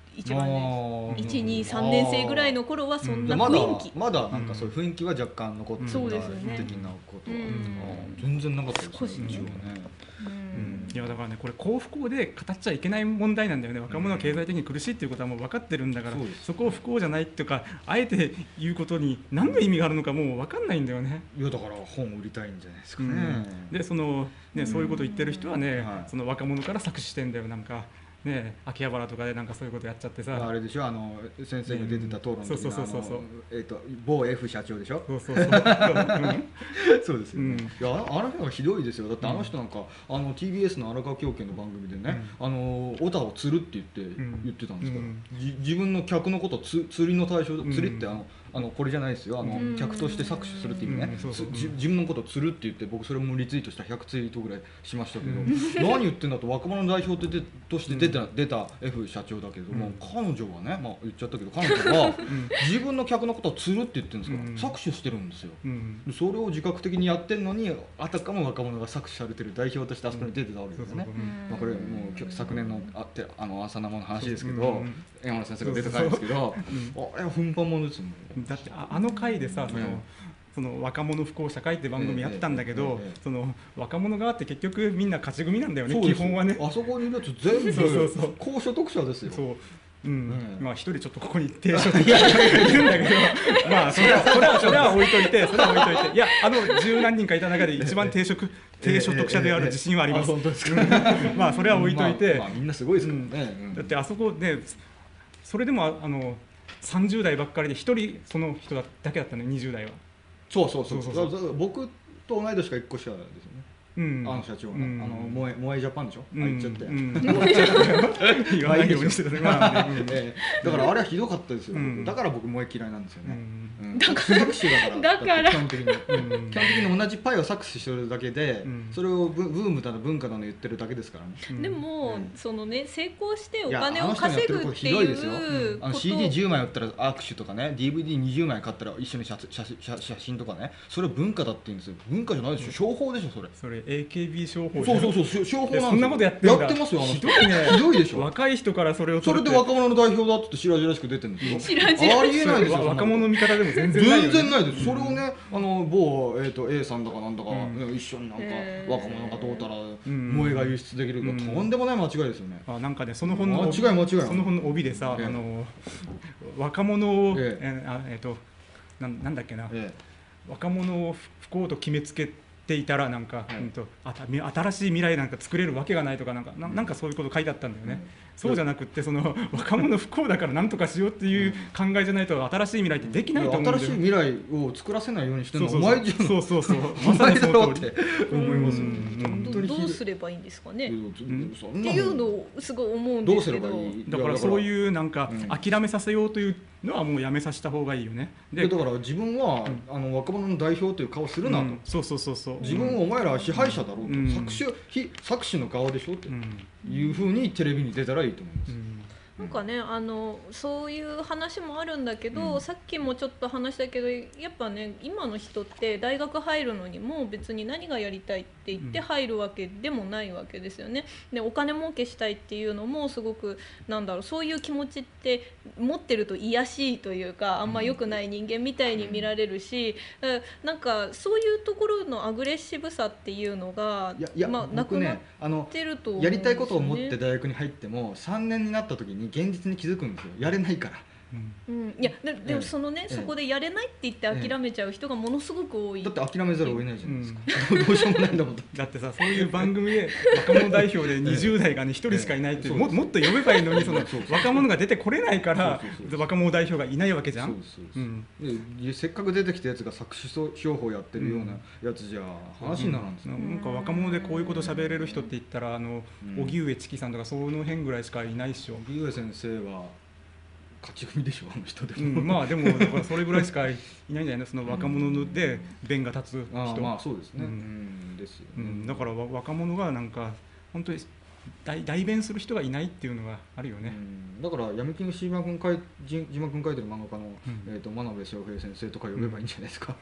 一番ねいちにさんねん生ぐらいの頃はそんな雰囲気、 まだまだなんかそういう雰囲気は若干残ってた的なことは全然なかったですね。 いやだからねこれ幸不幸で語っちゃいけない問題なんだよね。若者は経済的に苦しいっていうことはもう分かってるんだから、うん、そこを不幸じゃないっていうかあえて言うことに何の意味があるのかもう分かんないんだよね。 いやだから本売りたいんじゃないですかね、うん、でそのねそういうこと言ってる人はね、はい、その若者から搾取してんだよ。なんかね、秋葉原とかでなんかそういうことやっちゃってさ、 あれでしょ、あの先生が出てた討論の時の某 F 社長でしょ。 そうそうそうそうですよね、うん、いやあの人がひどいですよ。だってあの人なんか、うん、あの ティービーエス の荒川京家の番組でね、うん、あのオタを釣るって言って、うん、言ってたんですから、うん、自分の客のことつ釣りの対象、釣りってあのあのこれじゃないですよ、あの客として搾取するっていう意味ね、自分のことを釣るって言って僕それもリツイートしたひゃくツイートぐらいしましたけど、うん、何言ってんだと。若者の代表として出た、うん、出た F 社長だけども、うん、彼女はね、まあ、言っちゃったけど彼女は自分の客のことを釣るって言ってるんですから、うん、搾取してるんですよ、うん、それを自覚的にやってるのにあたかも若者が搾取されてる代表としてあそこに出てたわけですよね、まあ、これもう昨年のあってあの朝生の話ですけど、うん、山田先生が出た回ですけど、あれは奮発ものですよね。 だってあの回でさ、その、うん、その若者不幸社会って番組やったんだけど、その若者側って結局みんな勝ち組なんだよね、基本はね。 あそこにいるやつ全部そうそうそう高所得者ですよ。 そううん、まあ一人ちょっとここに低所得者がいるんだけどまあそれはそれはそれは置いといてそれは置いといていやあの十何人かいた中で一番低所低所得者である自信はあります。まあそれは置いといて、 まあみんなすごいですからね。 だってあそこでそれでもあのさんじゅう代ばっかりでひとりその人だけだったね。にじゅう代はそうそうそうそうそうそう僕と同い年かいっこしかですよね、うん、あの社長が、うん、あのモエモエジャパンでしょ、うん、あ言っちゃって、うん、言わないようにしてたね、まあねえー、だからあれはひどかったですよ、うん、だから僕萌え嫌いなんですよね、うん、だから搾取だからだから基本的に、うん、基本的に同じパイを搾取してるだけで、うん、それをブブームだの文化だの言ってるだけですからね、 うん、でも、うん、そのね成功してお金を稼ぐっていうあの シーディーじゅうまい売ったら握手とかね ディーブイディーにじゅうまい買ったら一緒に写写写真とかね、それは文化だって言うんですよ。文化じゃないでしょ、商法でしょそれ。 それ エーケービー 商法。 そうそうそう商法なんですよ。 そんなことやってるんだ。 やってますよ。あのひどいね。 ひどいでしょ。 若い人からそれをそれで若者の代表だって白々しく出てるんですよ。 白々 ありえないですよ。 若者の味方でも全然ないよね。 全然ないです。それをねあの某えっと A さんだかなんだか、うん、一緒になんか若者がどうたら萌えが輸出できるか、うん、とんでもない間違いですよね。 あなんかねその本の間違い間違いその本の帯でさ、ええ、あの若者をええあえっとななんだっけな、ええ、若者を不幸と決めつけていたらなんか、はいうん、とあた新しい未来なんか作れるわけがないとかなんか な, なんかそういうこと書いてあったんだよね、うん、そうじゃなくってその若者不幸だからなんとかしようっていう考えじゃないと新しい未来ってできないと思うんだよ。 新しい未来を作らせないようにしてるのはお前じゃん。 そうそうそうまさにその通りって思いますよ、 うんうん、どうすればいいんですかね、うん、っていうのをすごい思うんですけど、どうすればいい。 だからそういうなんか諦めさせようというのはもうやめさせた方がいいよね。 でだから自分は、うん、あの若者の代表という顔するなと、うん、 そうそうそうそう、 自分はお前らは支配者だろうと、うん、搾取非搾取の側でしょっていうふうにテレビに出たらいいと思います、うんなんかね、あのそういう話もあるんだけど、うん、さっきもちょっと話したけどやっぱね今の人って大学入るのにも別に何がやりたいって言って入るわけでもないわけですよね。でお金儲けしたいっていうのもすごくなんだろうそういう気持ちって持ってると卑しいというかあんま良くない人間みたいに見られるし、うん、なんかそういうところのアグレッシブさっていうのがいやいや、まあ、なくなってると思うんですよね。やりたいことを持って大学に入ってもさんねんになった時に現実に気づくんですよ。やれないから。 うん、いや で, でもそのね、ええ、そこでやれないって言って諦めちゃう人がものすごく多い、 え、だって諦めざるを得ないじゃないですか、うん、どうしようもないんだもん。 だってさそういう番組で若者代表でにじゅう代がねひとりしかいないって、ええ、も, もっと呼べばいいのにその若者が出てこれないから若者代表がいないわけじゃん。そうそうそう、 うん、でせっかく出てきたやつが搾取商法やってるようなやつじゃ話にならんですよ、 うん、なんか若者でこういうこと喋れる人って言ったらあの、うん、荻上チキさんとかその辺ぐらいしかいないっしょ。 荻上先生は勝ち組でしょあの人でも、 うん、まあでもだからそれぐらいしかいないんじゃないのその若者で弁が立つ人、 あまあそうですね、うん、ですよね、 うん、だから若者がなんか本当に代, 代弁する人がいないっていうのがあるよね、 うん、だから闇金島君書い島君書いてる漫画家の、うんえー、と真鍋昌平先生とか呼べばいいんじゃないですか、 そ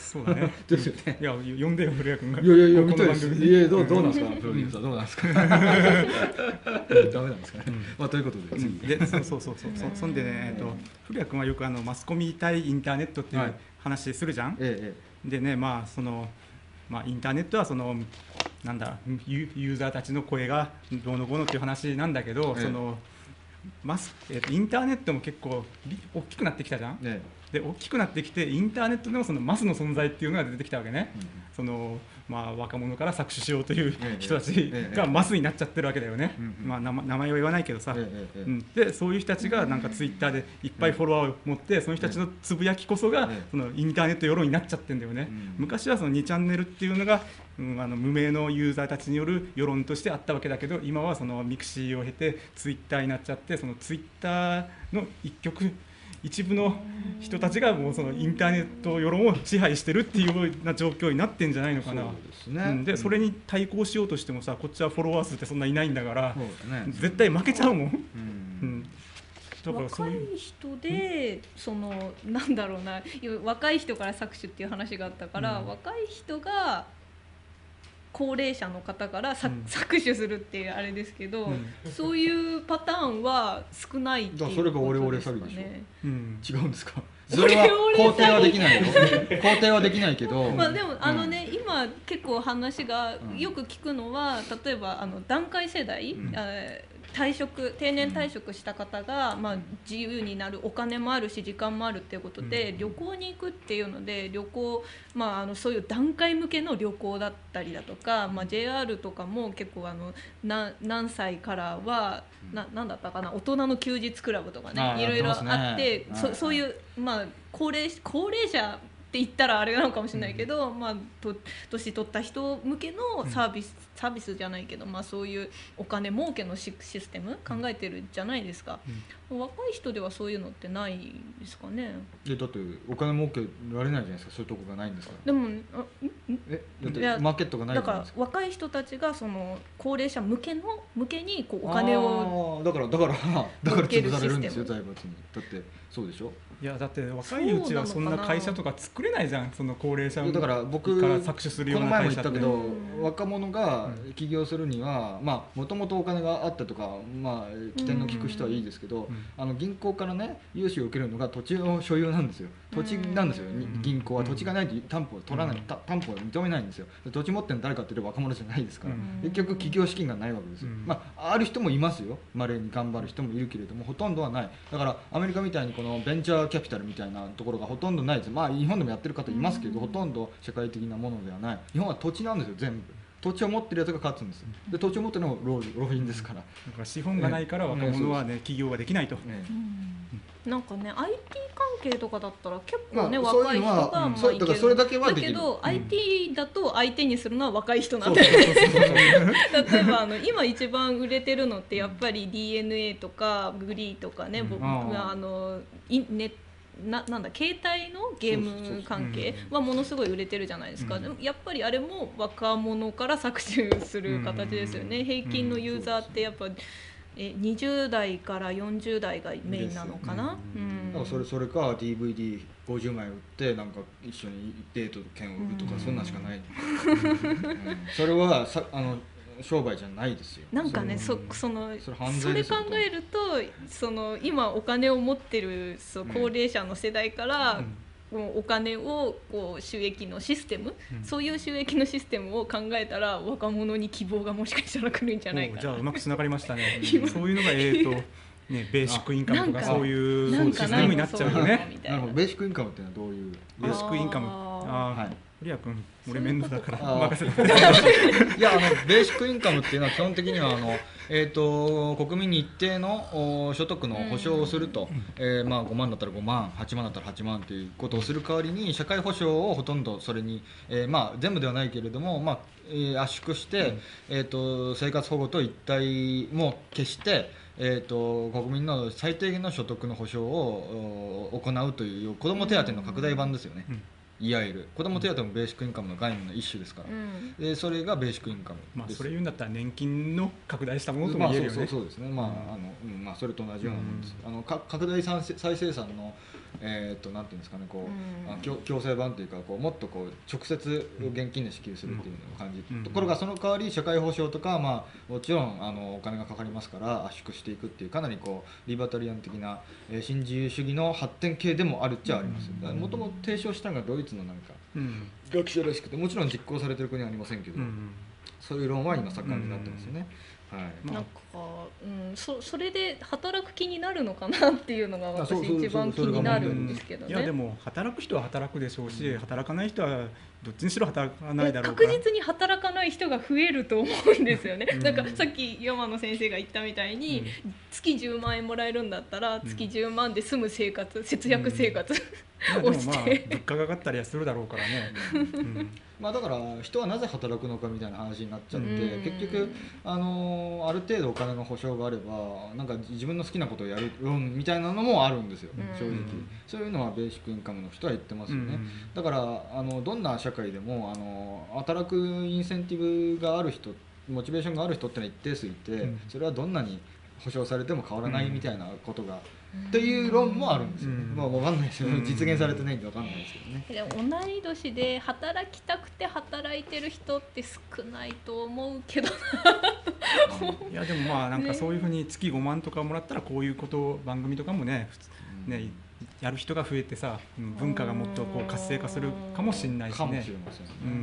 そうだね。 ですよね。 いや呼んでよ古谷君が。 いやいやいや見たいです。いやどうどうなんですか。プロデューサーどうなんですか。ダメなんですかね。まあということで次でそうそうそうそうそそんでねえっと古谷君はよくあのマスコミ対インターネットっていう話するじゃん。 ええ。 でねまあそのまあインターネットはそのなんだユユーザーたちの声がどうのこうのっていう話なんだけど、そのマスえっとインターネットも結構大きくなってきたじゃん。ええで大きくなってきてインターネットでもそのマスの存在っていうのが出てきたわけね、うん、そのまあ、若者から搾取しようという人たちがマスになっちゃってるわけだよね、うんうんまあ、名前は言わないけどさ、ええうん、でそういう人たちがなんかツイッターでいっぱいフォロワーを持ってその人たちのつぶやきこそがそのインターネット世論になっちゃってるんだよね、うん、昔はそのにチャンネルっていうのが、うん、あの無名のユーザーたちによる世論としてあったわけだけど今はそのミクシーを経てツイッターになっちゃってそのツイッターの一極一部の人たちがもうそのインターネット世論を支配してるっていうような状況になってんじゃないのかな。そうですね。うん、でそれに対抗しようとしてもさこっちはフォロワー数ってそんないないんだから、ね、絶対負けちゃうもん。うんうんだからそういう若い人でそのなんだろうな若い人から搾取っていう話があったから、うん、若い人が高齢者の方から、うん、搾取するっていうあれですけど、うん、そういうパターンは少ないっていうことですかね。 それがオレオレ詐欺でしょ、うん、違うんですか。それは肯定はできないよ肯定はできないけどまあでもあのね、うん、今結構話がよく聞くのは例えばあの団塊世代、うん、退職定年退職した方が、まあ、自由になるお金もあるし時間もあるっていうことで、うん、旅行に行くっていうので旅行、まあ、あのそういう団塊向けの旅行だったりだとか、まあ、ジェイアール とかも結構あのな何歳からはな何だったかな大人の休日クラブとかねいろいろあって、ね、そ, そういう、まあ、高齢高齢者って言ったらあれなのかもしれないけど、うんまあ、と年取った人向けのサービス、うん、サービスじゃないけど、まあ、そういうお金儲けのシステム考えてるじゃないですか、うん、若い人ではそういうのってないですかね。 えだってお金儲けられないじゃないですかそういうとこがないんですから。 でもあえだってマーケットがないじゃないですか。 だから若い人たちがその高齢者向けの向けにこうお金をだからだからだから潰されるんですよ財閥に。だってそうでしょ。 いやだって若いうちはそんな会社とか作れないじゃんその高齢者だから僕から搾取するような会社って。 この前も言ったけど若者が起業するにはまあもともとお金があったとかまあ起点の利く人はいいですけど、あの銀行からね融資を受けるのが土地の所有なんですよ。土地なんですよ。銀行は土地がないと担保を取らない担保を認めないんですよ。土地持ってるの誰かっていうと若者じゃないですから結局起業資金がないわけですよ。まあある人もいますよ。稀に頑張る人もいるけれどもほとんどはない。だからアメリカみたいにこのベンチャーキャピタルみたいなところがほとんどないです。まあ日本でもやってる方いますけど、ほとんど社会的なものではない。日本は土地なんですよ全部。土地を持ってるやつが勝つんです。で土地を持ってるのも浪費ですから。だから資本がないから若者はね起業はできないと。 なんかね アイティー 関係とかだったら結構ね、まあ、若い人がまあいける。 だからそれだけはできる。 だけど、うん、アイティー だと相手にするのは若い人なんで。例えばあの今一番売れてるのってやっぱり ディーエヌエー とかグリーとかね、うん、僕があのインネットな, なんだ携帯のゲーム関係はものすごい売れてるじゃないですか。でもやっぱりあれも若者から搾取する形ですよね。平均のユーザーってやっぱえにじゅう代からよんじゅう代がメインなのかな。 うん、だからそれそれか ディーブイディーごじゅうまい売ってなんか一緒にデート券を売るとか、うん、そんなんしかない、うん、それはさあの商売じゃないですよ。 なんかね、そそのそれ、それ考えるとその今お金を持ってるそう高齢者の世代から、うん、もうお金をこう収益のシステム、うん、そういう収益のシステムを考えたら若者に希望がもしかしたら来るんじゃないかな。 じゃあうまくつながりましたね。そういうのがえーとね、ベーシックインカムとかそういうシステムになっちゃうよね。 なるほど。ベーシックインカムっていうのはどういうベーシックインカム。ああ、はい。古谷君、俺面倒だから任せて。 いやあのベーシックインカムっていうのは基本的にはあの、えー、と国民に一定の所得の保障をすると、えーまあ、ごまんだったらごまんはちまんだったらはちまんということをする代わりに社会保障をほとんどそれに、えーまあ、全部ではないけれども、まあえー、圧縮して、うんえー、と生活保護と一体も消してえー、と国民の最低限の所得の保障を行うという子ども手当の拡大版ですよね。うんいわゆる子ども手当もベーシックインカムの概念の一種ですから、うん、でそれがベーシックインカムです。 まあ、それ言うんだったら年金の拡大したものとも言えるよね。 まあ、そうそうそうですね、まああのうんまあ、それと同じようなものです、うん、あのか拡大再生産の、えー、となんていうんですかね、こう、うん、強, 強制版というかこうもっとこう直接現金で支給するっていう感じ、うん、ところがその代わり社会保障とか、まあ、もちろんあのお金がかかりますから圧縮していくっていうかなりこうリバタリアン的な、えー、新自由主義の発展系でもあるっちゃあります。もともと提唱したのがドイツのなんか、うん、学者らしくてもちろん実行されてる国はありませんけど、うん、そういう論は今盛んになってますよね。はい、 なんか、うん、そ, それで働く気になるのかなっていうのが私一番気になるんですけどね。 いやでも働く人は働くでしょうし、うん、働かない人はどっちにしろ働かないだろうから、 確実に働かない人が増えると思うんですよね、うん、なんかさっき山野先生が言ったみたいに、うん、月じゅうまんえんもらえるんだったら月じゅうまんで済む生活、うん、節約生活、うん、をして、 まあ、でもまあ物価が上がったりはするだろうからね、 うんまあ、だから人はなぜ働くのかみたいな話になっちゃって、うん、結局あのある程度お金の保証があればなんか自分の好きなことをやるみたいなのもあるんですよ、うん、正直そういうのはベーシックインカムの人は言ってますよね、うん、だからあのどんな社会でもあの働くインセンティブがある人モチベーションがある人ってのは一定数いて、うん、それはどんなに保証されても変わらないみたいなことが、うん、っていう論もあるんですよ、うん、まあ分かんないですよ、うん、実現されてないんで分かんないですけどね。 でも同い年で働きたくて働いてる人って少ないと思うけどいやでもまあなんかそういうふうに月ごまんとかもらったらこういうこと番組とかもね、ねやる人が増えてさ文化がもっとこう活性化するかもしれないしね。 かもしれませんね、うん、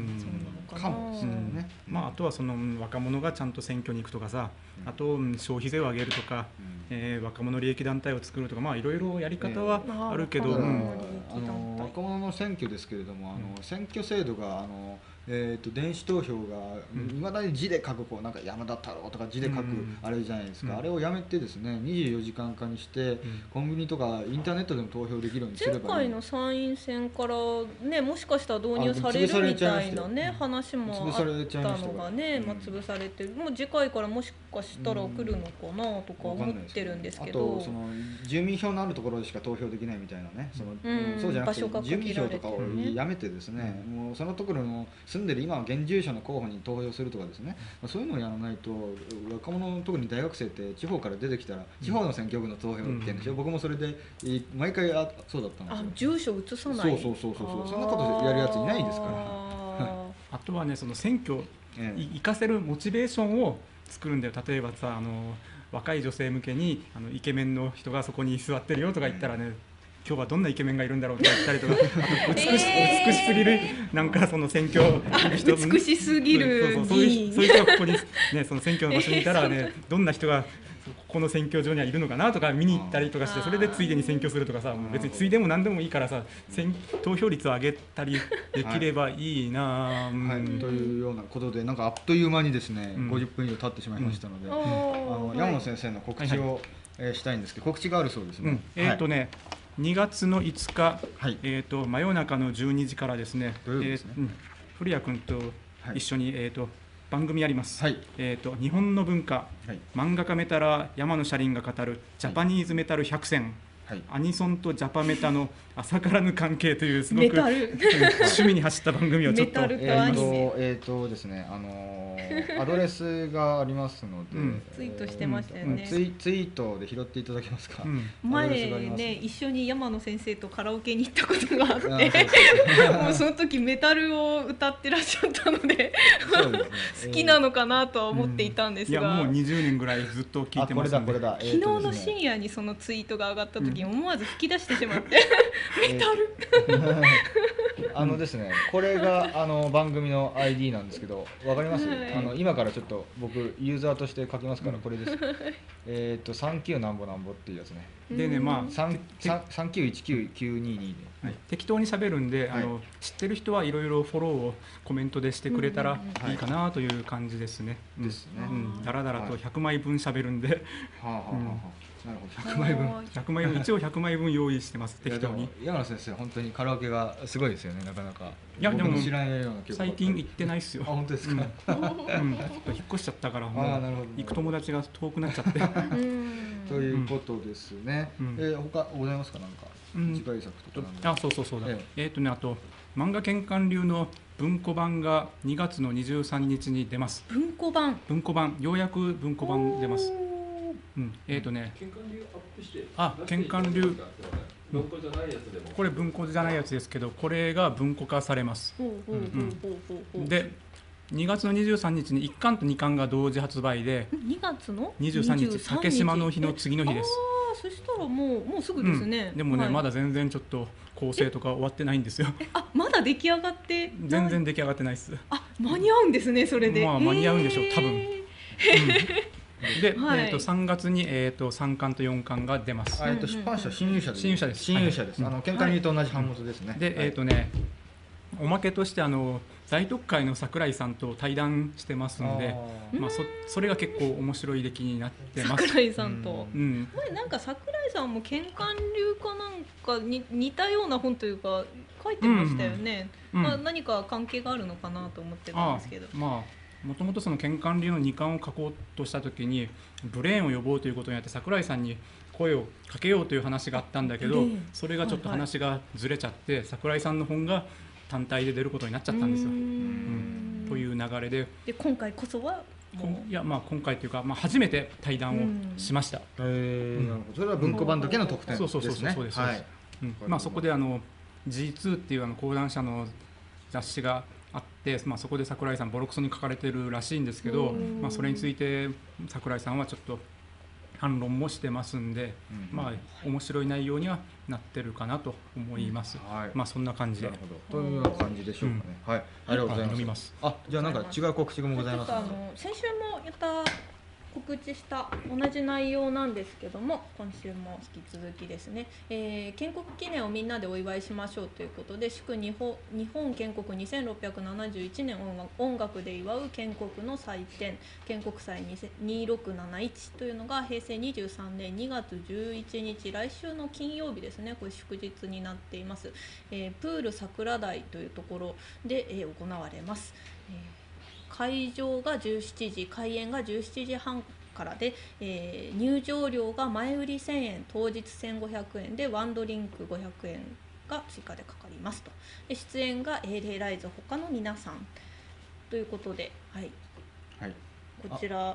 かもしれないね、 うんまあ、あとはその若者がちゃんと選挙に行くとかさ、うん、あと消費税を上げるとか、うんえー、若者利益団体を作るとかまあいろいろやり方はあるけど、えーうん、 あの若者の選挙ですけれどもあの選挙制度があのえー、と電子投票がいまだに字で書くこうなんか山田太郎とか字で書くあれじゃないですか、うん、あれをやめてですねにじゅうよじかん化にして、うん、コンビニとかインターネットでも投票できるようにすればいい。 前回の参院選からねもしかしたら導入されるみたいなね話もあったのがねまあ潰されてもう次回からもしかしたら来るのかなとか思ってるんですけど、 うん、あとその住民票のあるところでしか投票できないみたいなねその、うん、そうじゃなくて住民票とかをやめてですね、うん、もうそのところの住んでる今は現住所の候補に投票するとかですね、まあ、そういうのをやらないと若者特に大学生って地方から出てきたら地方の選挙区の投票って言うんでしょ、うん、僕もそれで毎回あそうだったんですよ。 あ住所移さない。 そうそうそうそうそんなことやるやついないですから。 あとはねその選挙生かせるモチベーションを作るんだよ。例えばさあの若い女性向けにあのイケメンの人がそこに座ってるよとか言ったらね、うん今日はどんなイケメンがいるんだろうとか言ったりとか美し, えー、美しすぎるなんかその選挙人美しすぎるそうそうそういうそういう人がここに、ね、その選挙の場所にいたらね、えー、どんな人がここの選挙場にはいるのかなとか見に行ったりとかしてそれでついでに選挙するとかさ別についでも何でもいいからさ選投票率を上げたりできればいいな、 はいうんはい、というようなことでなんかあっという間にですね、うん、ごじゅっぷん以上経ってしまいましたので、うん、あの山野先生の告知を、はいえー、したいんですけど告知があるそうですね、うん、 えーとね、はいにがつのいつか、はいえー、と真夜中のじゅうにじからですね、 土曜日ですね、えーうん、 古谷君と一緒に、はいえー、と番組やります、 はいえー、と日本の文化、はい、漫画家メタラ山野車輪が語るジャパニーズメタル百選、はい、アニソンとジャパメタの浅からぬ関係というすごく趣味に走った番組をちょっとメタルとアニメえーとですねあのー、アドレスがありますので、うん、 ツイートしてましたよね、 うん、ツイ、ツイートで拾っていただけますか、うん、 前ね一緒に山野先生とカラオケに行ったことがあってもうその時メタルを歌ってらっしゃったので好きなのかなとは思っていたんですが、 うん、いやもうにじゅうねんぐらいずっと聞いてますんで、 これだこれだ、 えー、昨日の深夜にそのツイートが上がった時に思わず吹き出してしまってメタルあのですねこれがあの番組の アイディー なんですけど分かります、はい、あの今からちょっと僕ユーザーとして書きますからこれですえっとさんきゅうなんぼなんぼっていうやつねでねまあさんきゅういちきゅうきゅうにーにーで、はい、 適当に喋るんで、はい、あの知ってる人はいろいろフォローをコメントでしてくれたらいいかなという感じですね、 うん、ですね、 うん、だらだらとひゃくまいぶん喋るんで、はい、はあはあはあ、うんなるほどひゃくまいぶんひゃくまいぶん一応ひゃくまいぶん用意してます適当に。 山野先生本当にカラオケがすごいですよねなかなか。 いやでも知らないような曲最近行ってないっすよ。 あ本当ですか。 うん、うん、ちょっと引っ越しちゃったからもう行く友達が遠くなっちゃって。 ということですね。 うんえー、他ございますか、なんか次回作とか。 あ、そうそうそうだ。えっ、えー、とね、あと漫画喧嘩流の文庫版がにがつのにじゅうさんにちに出ます。 文庫版。 文庫版、ようやく文庫版出ます。うん、えっ、ー、とね。 喧嘩流アップして。 あ、喧嘩流。 文庫じゃないやつでも。 これ文庫じゃないやつですけど、これが文庫化されます。で、にがつのにじゅうさんにちにいっかんとにかんが同時発売で、 にがつのにじゅうさんにち、竹島の日の次の日です。 ああ、そしたらもうもうすぐですね。 うん、でもね、 はい、 まだ全然ちょっと構成とか終わってないんですよ。 あ、まだ出来上がって全然出来上がってないです。 あ、間に合うんですね、それで。 まあ間に合うんでしょう、多分。うん、で、はい、えー、とさんがつに、えー、とさんかんとよんかんが出ます。 えー、と出版社新入社です。 新入社です。 新入社です。あの喧嘩流と同じ版元ですね。 で、えっ、ー、とね、おまけとしてあの大特会の櫻井さんと対談してますので、まあ、そ, それが結構面白い出来になってます。 櫻井さんと、 うん、 前なんか櫻井さんも喧嘩流かなんかに似たような本というか書いてましたよね。うんうん、まあ、何か関係があるのかなと思ってたんですけど。 ああ、まあもともとその喧嘩流のにかんを書こうとしたときにブレーンを呼ぼうということによって櫻井さんに声をかけようという話があったんだけど、それがちょっと話がずれちゃって、はいはい、櫻井さんの本が単体で出ることになっちゃったんですよ。うん、という流れで、 で今回こそはもういや、まあ、今回というか、まあ、初めて対談をしました。へえ、なるほど。それは文庫版だけの特典ですね。 そうそうそうそうです。はい、うん、まあ、そこであの ジーツー っていうあの講談社の雑誌があって、まあ、そこで櫻井さんボロクソに書かれてるらしいんですけど、まあ、それについて櫻井さんはちょっと反論もしてますんで、うん、まあ面白い内容にはなってるかなと思います。うん、はい、まあそんな感じで。 なるほど。というような感じでしょうかね。うん、はい。ありがとうございます。 飲みます。 あ、じゃあなんか違う告知もございます。 あの先週もやった告知した同じ内容なんですけども、今週も引き続きですね、えー、建国記念をみんなでお祝いしましょうということで、祝日本、日本建国にせんろっぴゃくななじゅういちねん音楽で祝う建国の祭典、建国祭にせんろくひゃくななじゅういちというのがへいせいにじゅうさんねんにがつじゅういちにち、来週の金曜日ですね、これ祝日になっています。えー、プール桜台というところで、えー、行われます。えー会場がじゅうしちじ、開演がじゅうしちじはんからで、えー、入場料が前売りせんえん、当日せんごひゃくえんで、ワンドリンクごひゃくえんが追加でかかりますと。で出演がエーレイライズ他の皆さんということで、はい、はい、こちら、はい、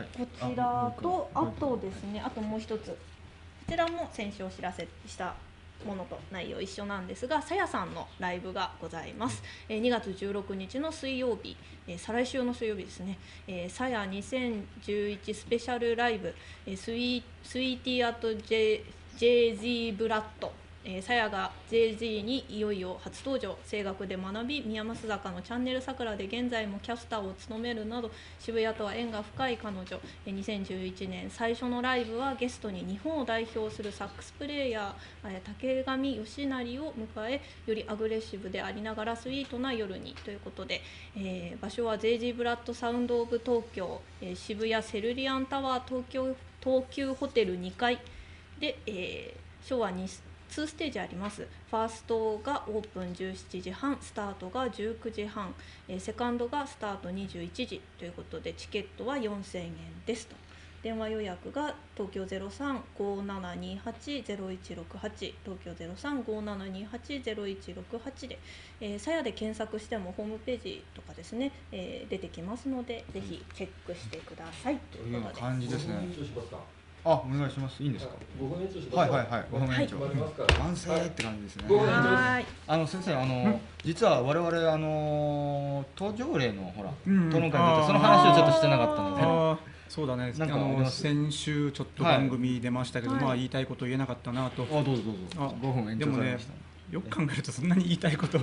こちらと あ, あとですね、あともう一つ、こちらも先週お知らせしたものと内容一緒なんですが、さやさんのライブがございます。えー、にがつじゅうろくにちの水曜日、えー、再来週の水曜日ですね、えー、さやにせんじゅういちスペシャルライブ、えー、スイスイーティーアット J ジェイジー ブラッド、さやが ジェイジー にいよいよ初登場、声楽で学び、宮益坂のチャンネル桜で現在もキャスターを務めるなど、渋谷とは縁が深い彼女。にせんじゅういちねん最初のライブはゲストに日本を代表するサックスプレーヤー竹上義成を迎え、よりアグレッシブでありながらスイートな夜にということで、えー、場所は ジェイジー ブラッドサウンドオブ東京、えー、渋谷セルリアンタワー東京東急ホテルにかいで、えー、昭和ににステージあります。ファーストがオープンじゅうしちじはん、スタートがじゅうくじはん、えー、セカンドがスタートにじゅういちじということで、チケットはよんせんえんですと。電話予約が東京 ゼロさん ごーななにはち ゼロいちろくはち、東京 ゼロさん ごーななにはち ゼロいちろくはち で、えー、さやで検索してもホームページとかですね、えー、出てきますので、ぜひチェックしてくださいということで。 感じですね。あ、お願いします。いいんですか。 ごふん延長します。 はいはいはい。ごふん延長。完成って感じですね。はい。あの先生、あの実は我々あの搭乗例のほら討論会でその話をちょっとしてなかったので。 ああ、そうだね。あの先週ちょっと番組出ましたけど、まあ言いたいこと言えなかったなと。 あ、どうぞどうぞ。あ、ごふん延長されました。 よく考えるとそんなに言いたいことい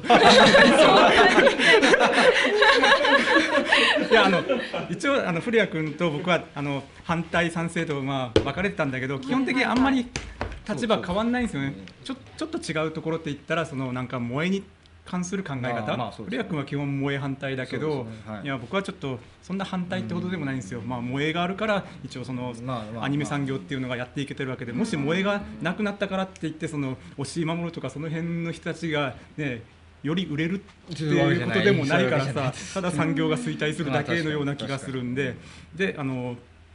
や、あの一応あの古谷君と僕はあの反対賛成とまあ分かれてたんだけど、基本的にあんまり立場変わんないんですよね。ちょちょっと違うところって言ったら、そのなんか萌えに関する考え方、まあ古谷君は基本萌え反対だけど、ね、はい、いや僕はちょっとそんな反対ってほどでもないんですよ。まあ、萌えがあるから一応そのアニメ産業っていうのがやっていけてるわけで、もし萌えがなくなったからって言ってその押井守とかその辺の人たちがねより売れるっていうことでもないからさ、ただ産業が衰退するだけのような気がするんで、であの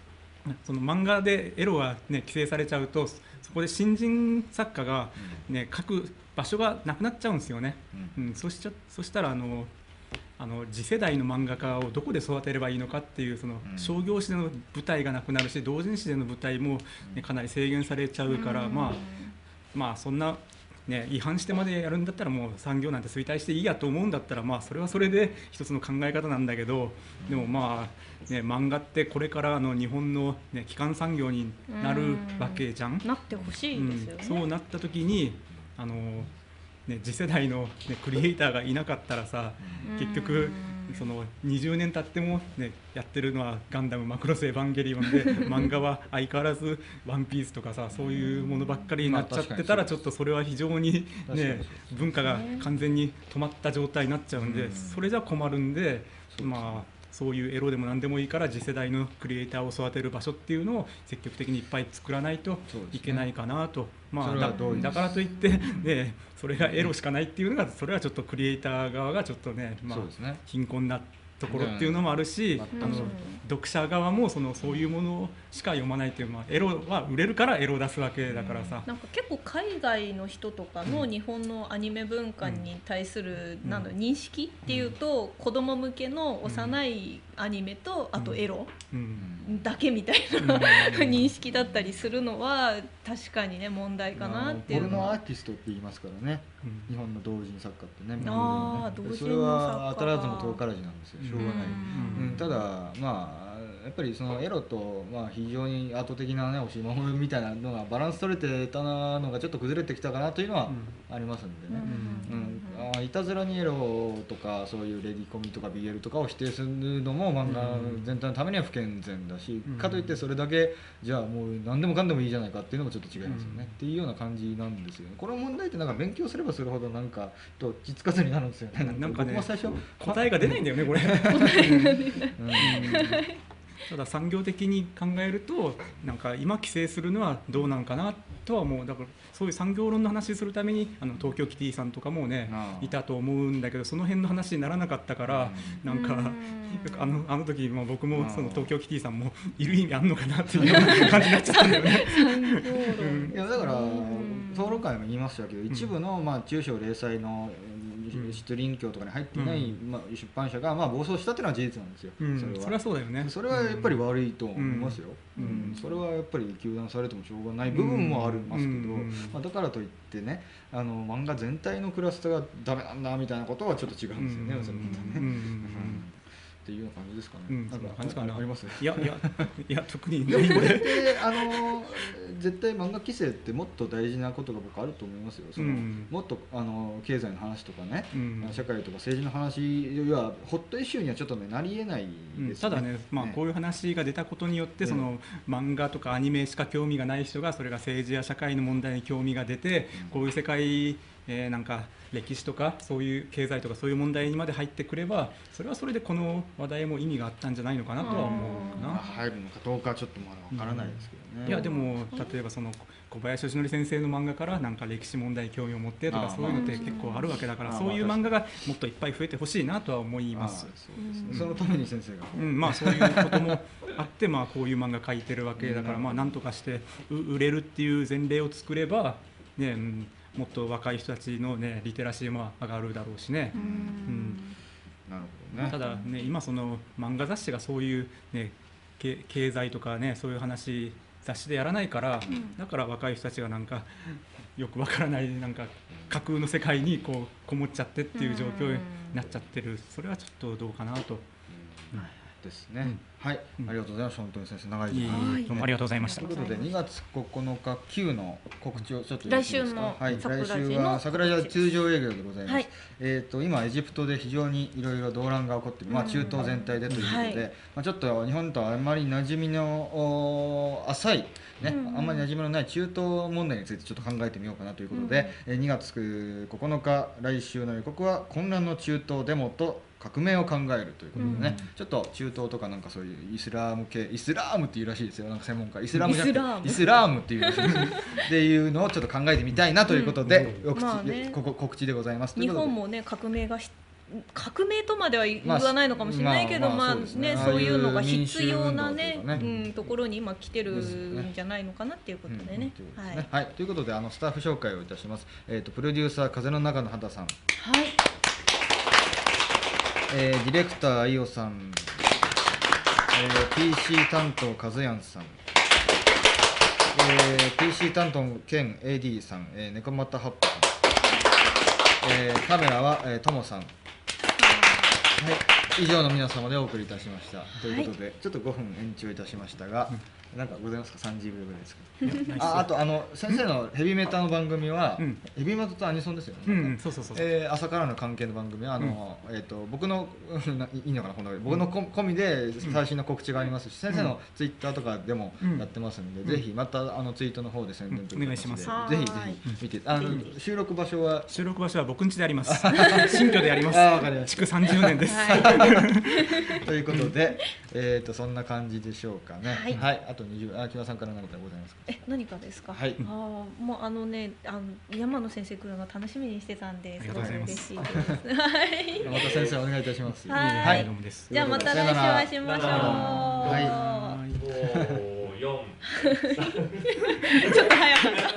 その漫画でエロが、ね、規制されちゃうとそこで新人作家が、ね、書く場所がなくなっちゃうんですよね、うんうん、そしちゃそしたらあのあの次世代の漫画家をどこで育てればいいのかっていうその商業誌での舞台がなくなるし同人誌での舞台も、ね、かなり制限されちゃうから、まあ、まあそんな、ね、違反してまでやるんだったらもう産業なんて衰退していいやと思うんだったら、まあ、それはそれで一つの考え方なんだけどでもまあ、ね、漫画ってこれからの日本の、ね、基幹産業になるわけじゃん。 なってほしいですよね、 うん、そうなった時にあのね、次世代の、ね、クリエイターがいなかったらさ結局そのにじゅうねん経っても、ね、やってるのはガンダムマクロスエヴァンゲリオンで漫画は相変わらずワンピースとかさそういうものばっかりになっちゃってたらちょっとそれは非常に、ね、文化が完全に止まった状態になっちゃうんでそれじゃ困るんでまあそういうエロでも何でもいいから次世代のクリエイターを育てる場所っていうのを積極的にいっぱい作らないといけないかなと、まあ、だ, だからといって、ね、それがエロしかないっていうのがそれはちょっとクリエイター側がちょっとね、まあ、貧困なところっていうのもあるし、あの読者側もそのそういうものしか読まないっていう、まあ、エロは売れるからエロを出すわけだからさ、 なんか結構海外の人とかの日本のアニメ文化に対する、うん、なんだ認識っていうと、うん、子供向けの幼いアニメと、うん、あとエロ、うん、だけみたいな、うん、認識だったりするのは確かにね問題かなっていうのは。ポルノアーティストって言いますからね、うん、日本の同人作家ってね。 あねそれは当たらずも遠からずなんですよ、しょうがない、うんうん、ただまあやっぱりそのエロと、まあ、非常にアート的なね押し守るみたいなのがバランス取れてたのがちょっと崩れてきたかなというのはありますんでね、うんうん、あいたずらにエロとかそういうレディコミとか ビーエル とかを否定するのも漫画全体のためには不健全だし、うん、かといってそれだけじゃあもう何でもかんでもいいじゃないかっていうのもちょっと違いますよね、うん、っていうような感じなんですよね。この問題ってなんか勉強すればするほどなんかと落ち着かずになるんですよね。 なんかね最初答えが出ないんだよねこれ答えが出ない、うんただ産業的に考えるとなんか今規制するのはどうなんかなとは思う。だからそういう産業論の話するためにあの東京キティさんとかもねいたと思うんだけどその辺の話にならなかったからなんかあのあの時も僕もその東京キティさんもいる意味あんのかなっていう感じになっちゃったんだよね。 いやだから討論会も言いましたけど一部のまあ中小零細の出林教とかに入っていない、うんまあ、出版社がまあ暴走したっていうのは事実なんですよ、 うん、それはそれはそうだよね。 それはやっぱり悪いと思いますよ、うんうん、それはやっぱり糾弾されてもしょうがない部分もありますけど、うんまあ、だからといってねあの漫画全体のクラスターがダメなんだみたいなことはちょっと違うんですよね、うん、それね、うんうんっていう感じですかね。うん、なんか感じかなあります。 いやいやいや特にないこれであの絶対漫画規制ってもっと大事なことが僕あると思いますよ。その、うん、もっとあの経済の話とかね、うん、社会とか政治の話よりはホットイシューにはちょっとねなり得ないですね、うん、 ただね、まあ、こういう話が出たことによって、ね、その漫画とかアニメしか興味がない人がそれが政治や社会の問題に興味が出て、うん、こういう世界えー、なんか歴史とかそういう経済とかそういう問題にまで入ってくればそれはそれでこの話題も意味があったんじゃないのかなとは思うかな。 入るのかどうかちょっとまだわからないですけどね、 うん、いやでも例えばその小林義則先生の漫画からなんか歴史問題に興味を持ってとかそういうのって結構あるわけだからそういう漫画がもっといっぱい増えてほしいなとは思います。 そうですね、そのために先生が、 うんまあ、そういうこともあってまあこういう漫画描いてるわけだからまあなんとかして売れるっていう前例を作ればね、うんもっと若い人たちの、ね、リテラシーも上がるだろうしね。うん、 なるほどね。 ただ、ね、今その漫画雑誌がそういう、ね、経済とか、ね、そういう話雑誌でやらないから、うん、だから若い人たちがなんかよくわからないなんか架空の世界にこうこもっちゃってっていう状況になっちゃってる。それはちょっとどうかなと。 うんですね、うん、はい、うん、ありがとうございました。本当に先生長い時間どうもありがとうございました。 ということでにがつここのか級の告知をちょっと来週のはい、来週は桜島通常営業でございます、はい、えー、と今エジプトで非常にいろいろ動乱が起こっている、まあ、中東全体でということで、はい、まあ、ちょっと日本とあまり馴染みの浅い、ね、うん、あんまり馴染みのない中東問題についてちょっと考えてみようかなということで、うん、にがつここのか来週の予告は混乱の中東デモと革命を考えるということでね、うん、ちょっと中東とかなんかそういうイスラーム系イスラームっていうらしいですよ。なんか専門家イスラムじゃなくてイスラームっていうらしいっていうのをちょっと考えてみたいなということで、うん、告知、まあね、ここ告知でございます。 日本もね革命がし革命とまでは言わないのかもしれないけど、まあね、そういうのが必要なね、うん、ところに今来てるんじゃないのかなっていうことでね。 はい、ということであのスタッフ紹介をいたします。えっとプロデューサー風の中の畑さん、はい、えー、ディレクターあいおさん、えー、ピーシー 担当かずやんさん、えー、ピーシー 担当兼 エーディー さん、えー、猫又ハップさん、えー、カメラは、えー、ともさん、はい、以上の皆様でお送りいたしました。ということで、はい、ちょっとごふん延長いたしましたが、うん、なんかございますか？さんじゅうびょうぐらいですか？あ, あとあの先生のヘビメタの番組は、うん、ヘビメタとアニソンですよね。うんうん、そうそうそうそう、えー、朝からの関係の番組はあの、うん、えー、と僕のいいのかな、この僕の込みで最新の告知がありますし、先生のツイッターとかでもやってますので、うん、ぜひまたあのツイートの方で宣伝という形で、うん、お願いします。ぜひぜひ見て、あの収録場所は収録場所は僕ん家であります。新居でやります。築さんじゅうねんです。 ということで、えー、とそんな感じでしょうかね。はい、はい、あとにじゅう、あ、木村さんから何かございますか？ え、何かですか？はい、あ、もうあのね、あの山野先生来るの楽しみにしてたんで、すごく嬉しいです。はい。 また先生お願いいたします。 はい。じゃあまた来週お会いしましょう。はい。五、四。ちょっと早かった。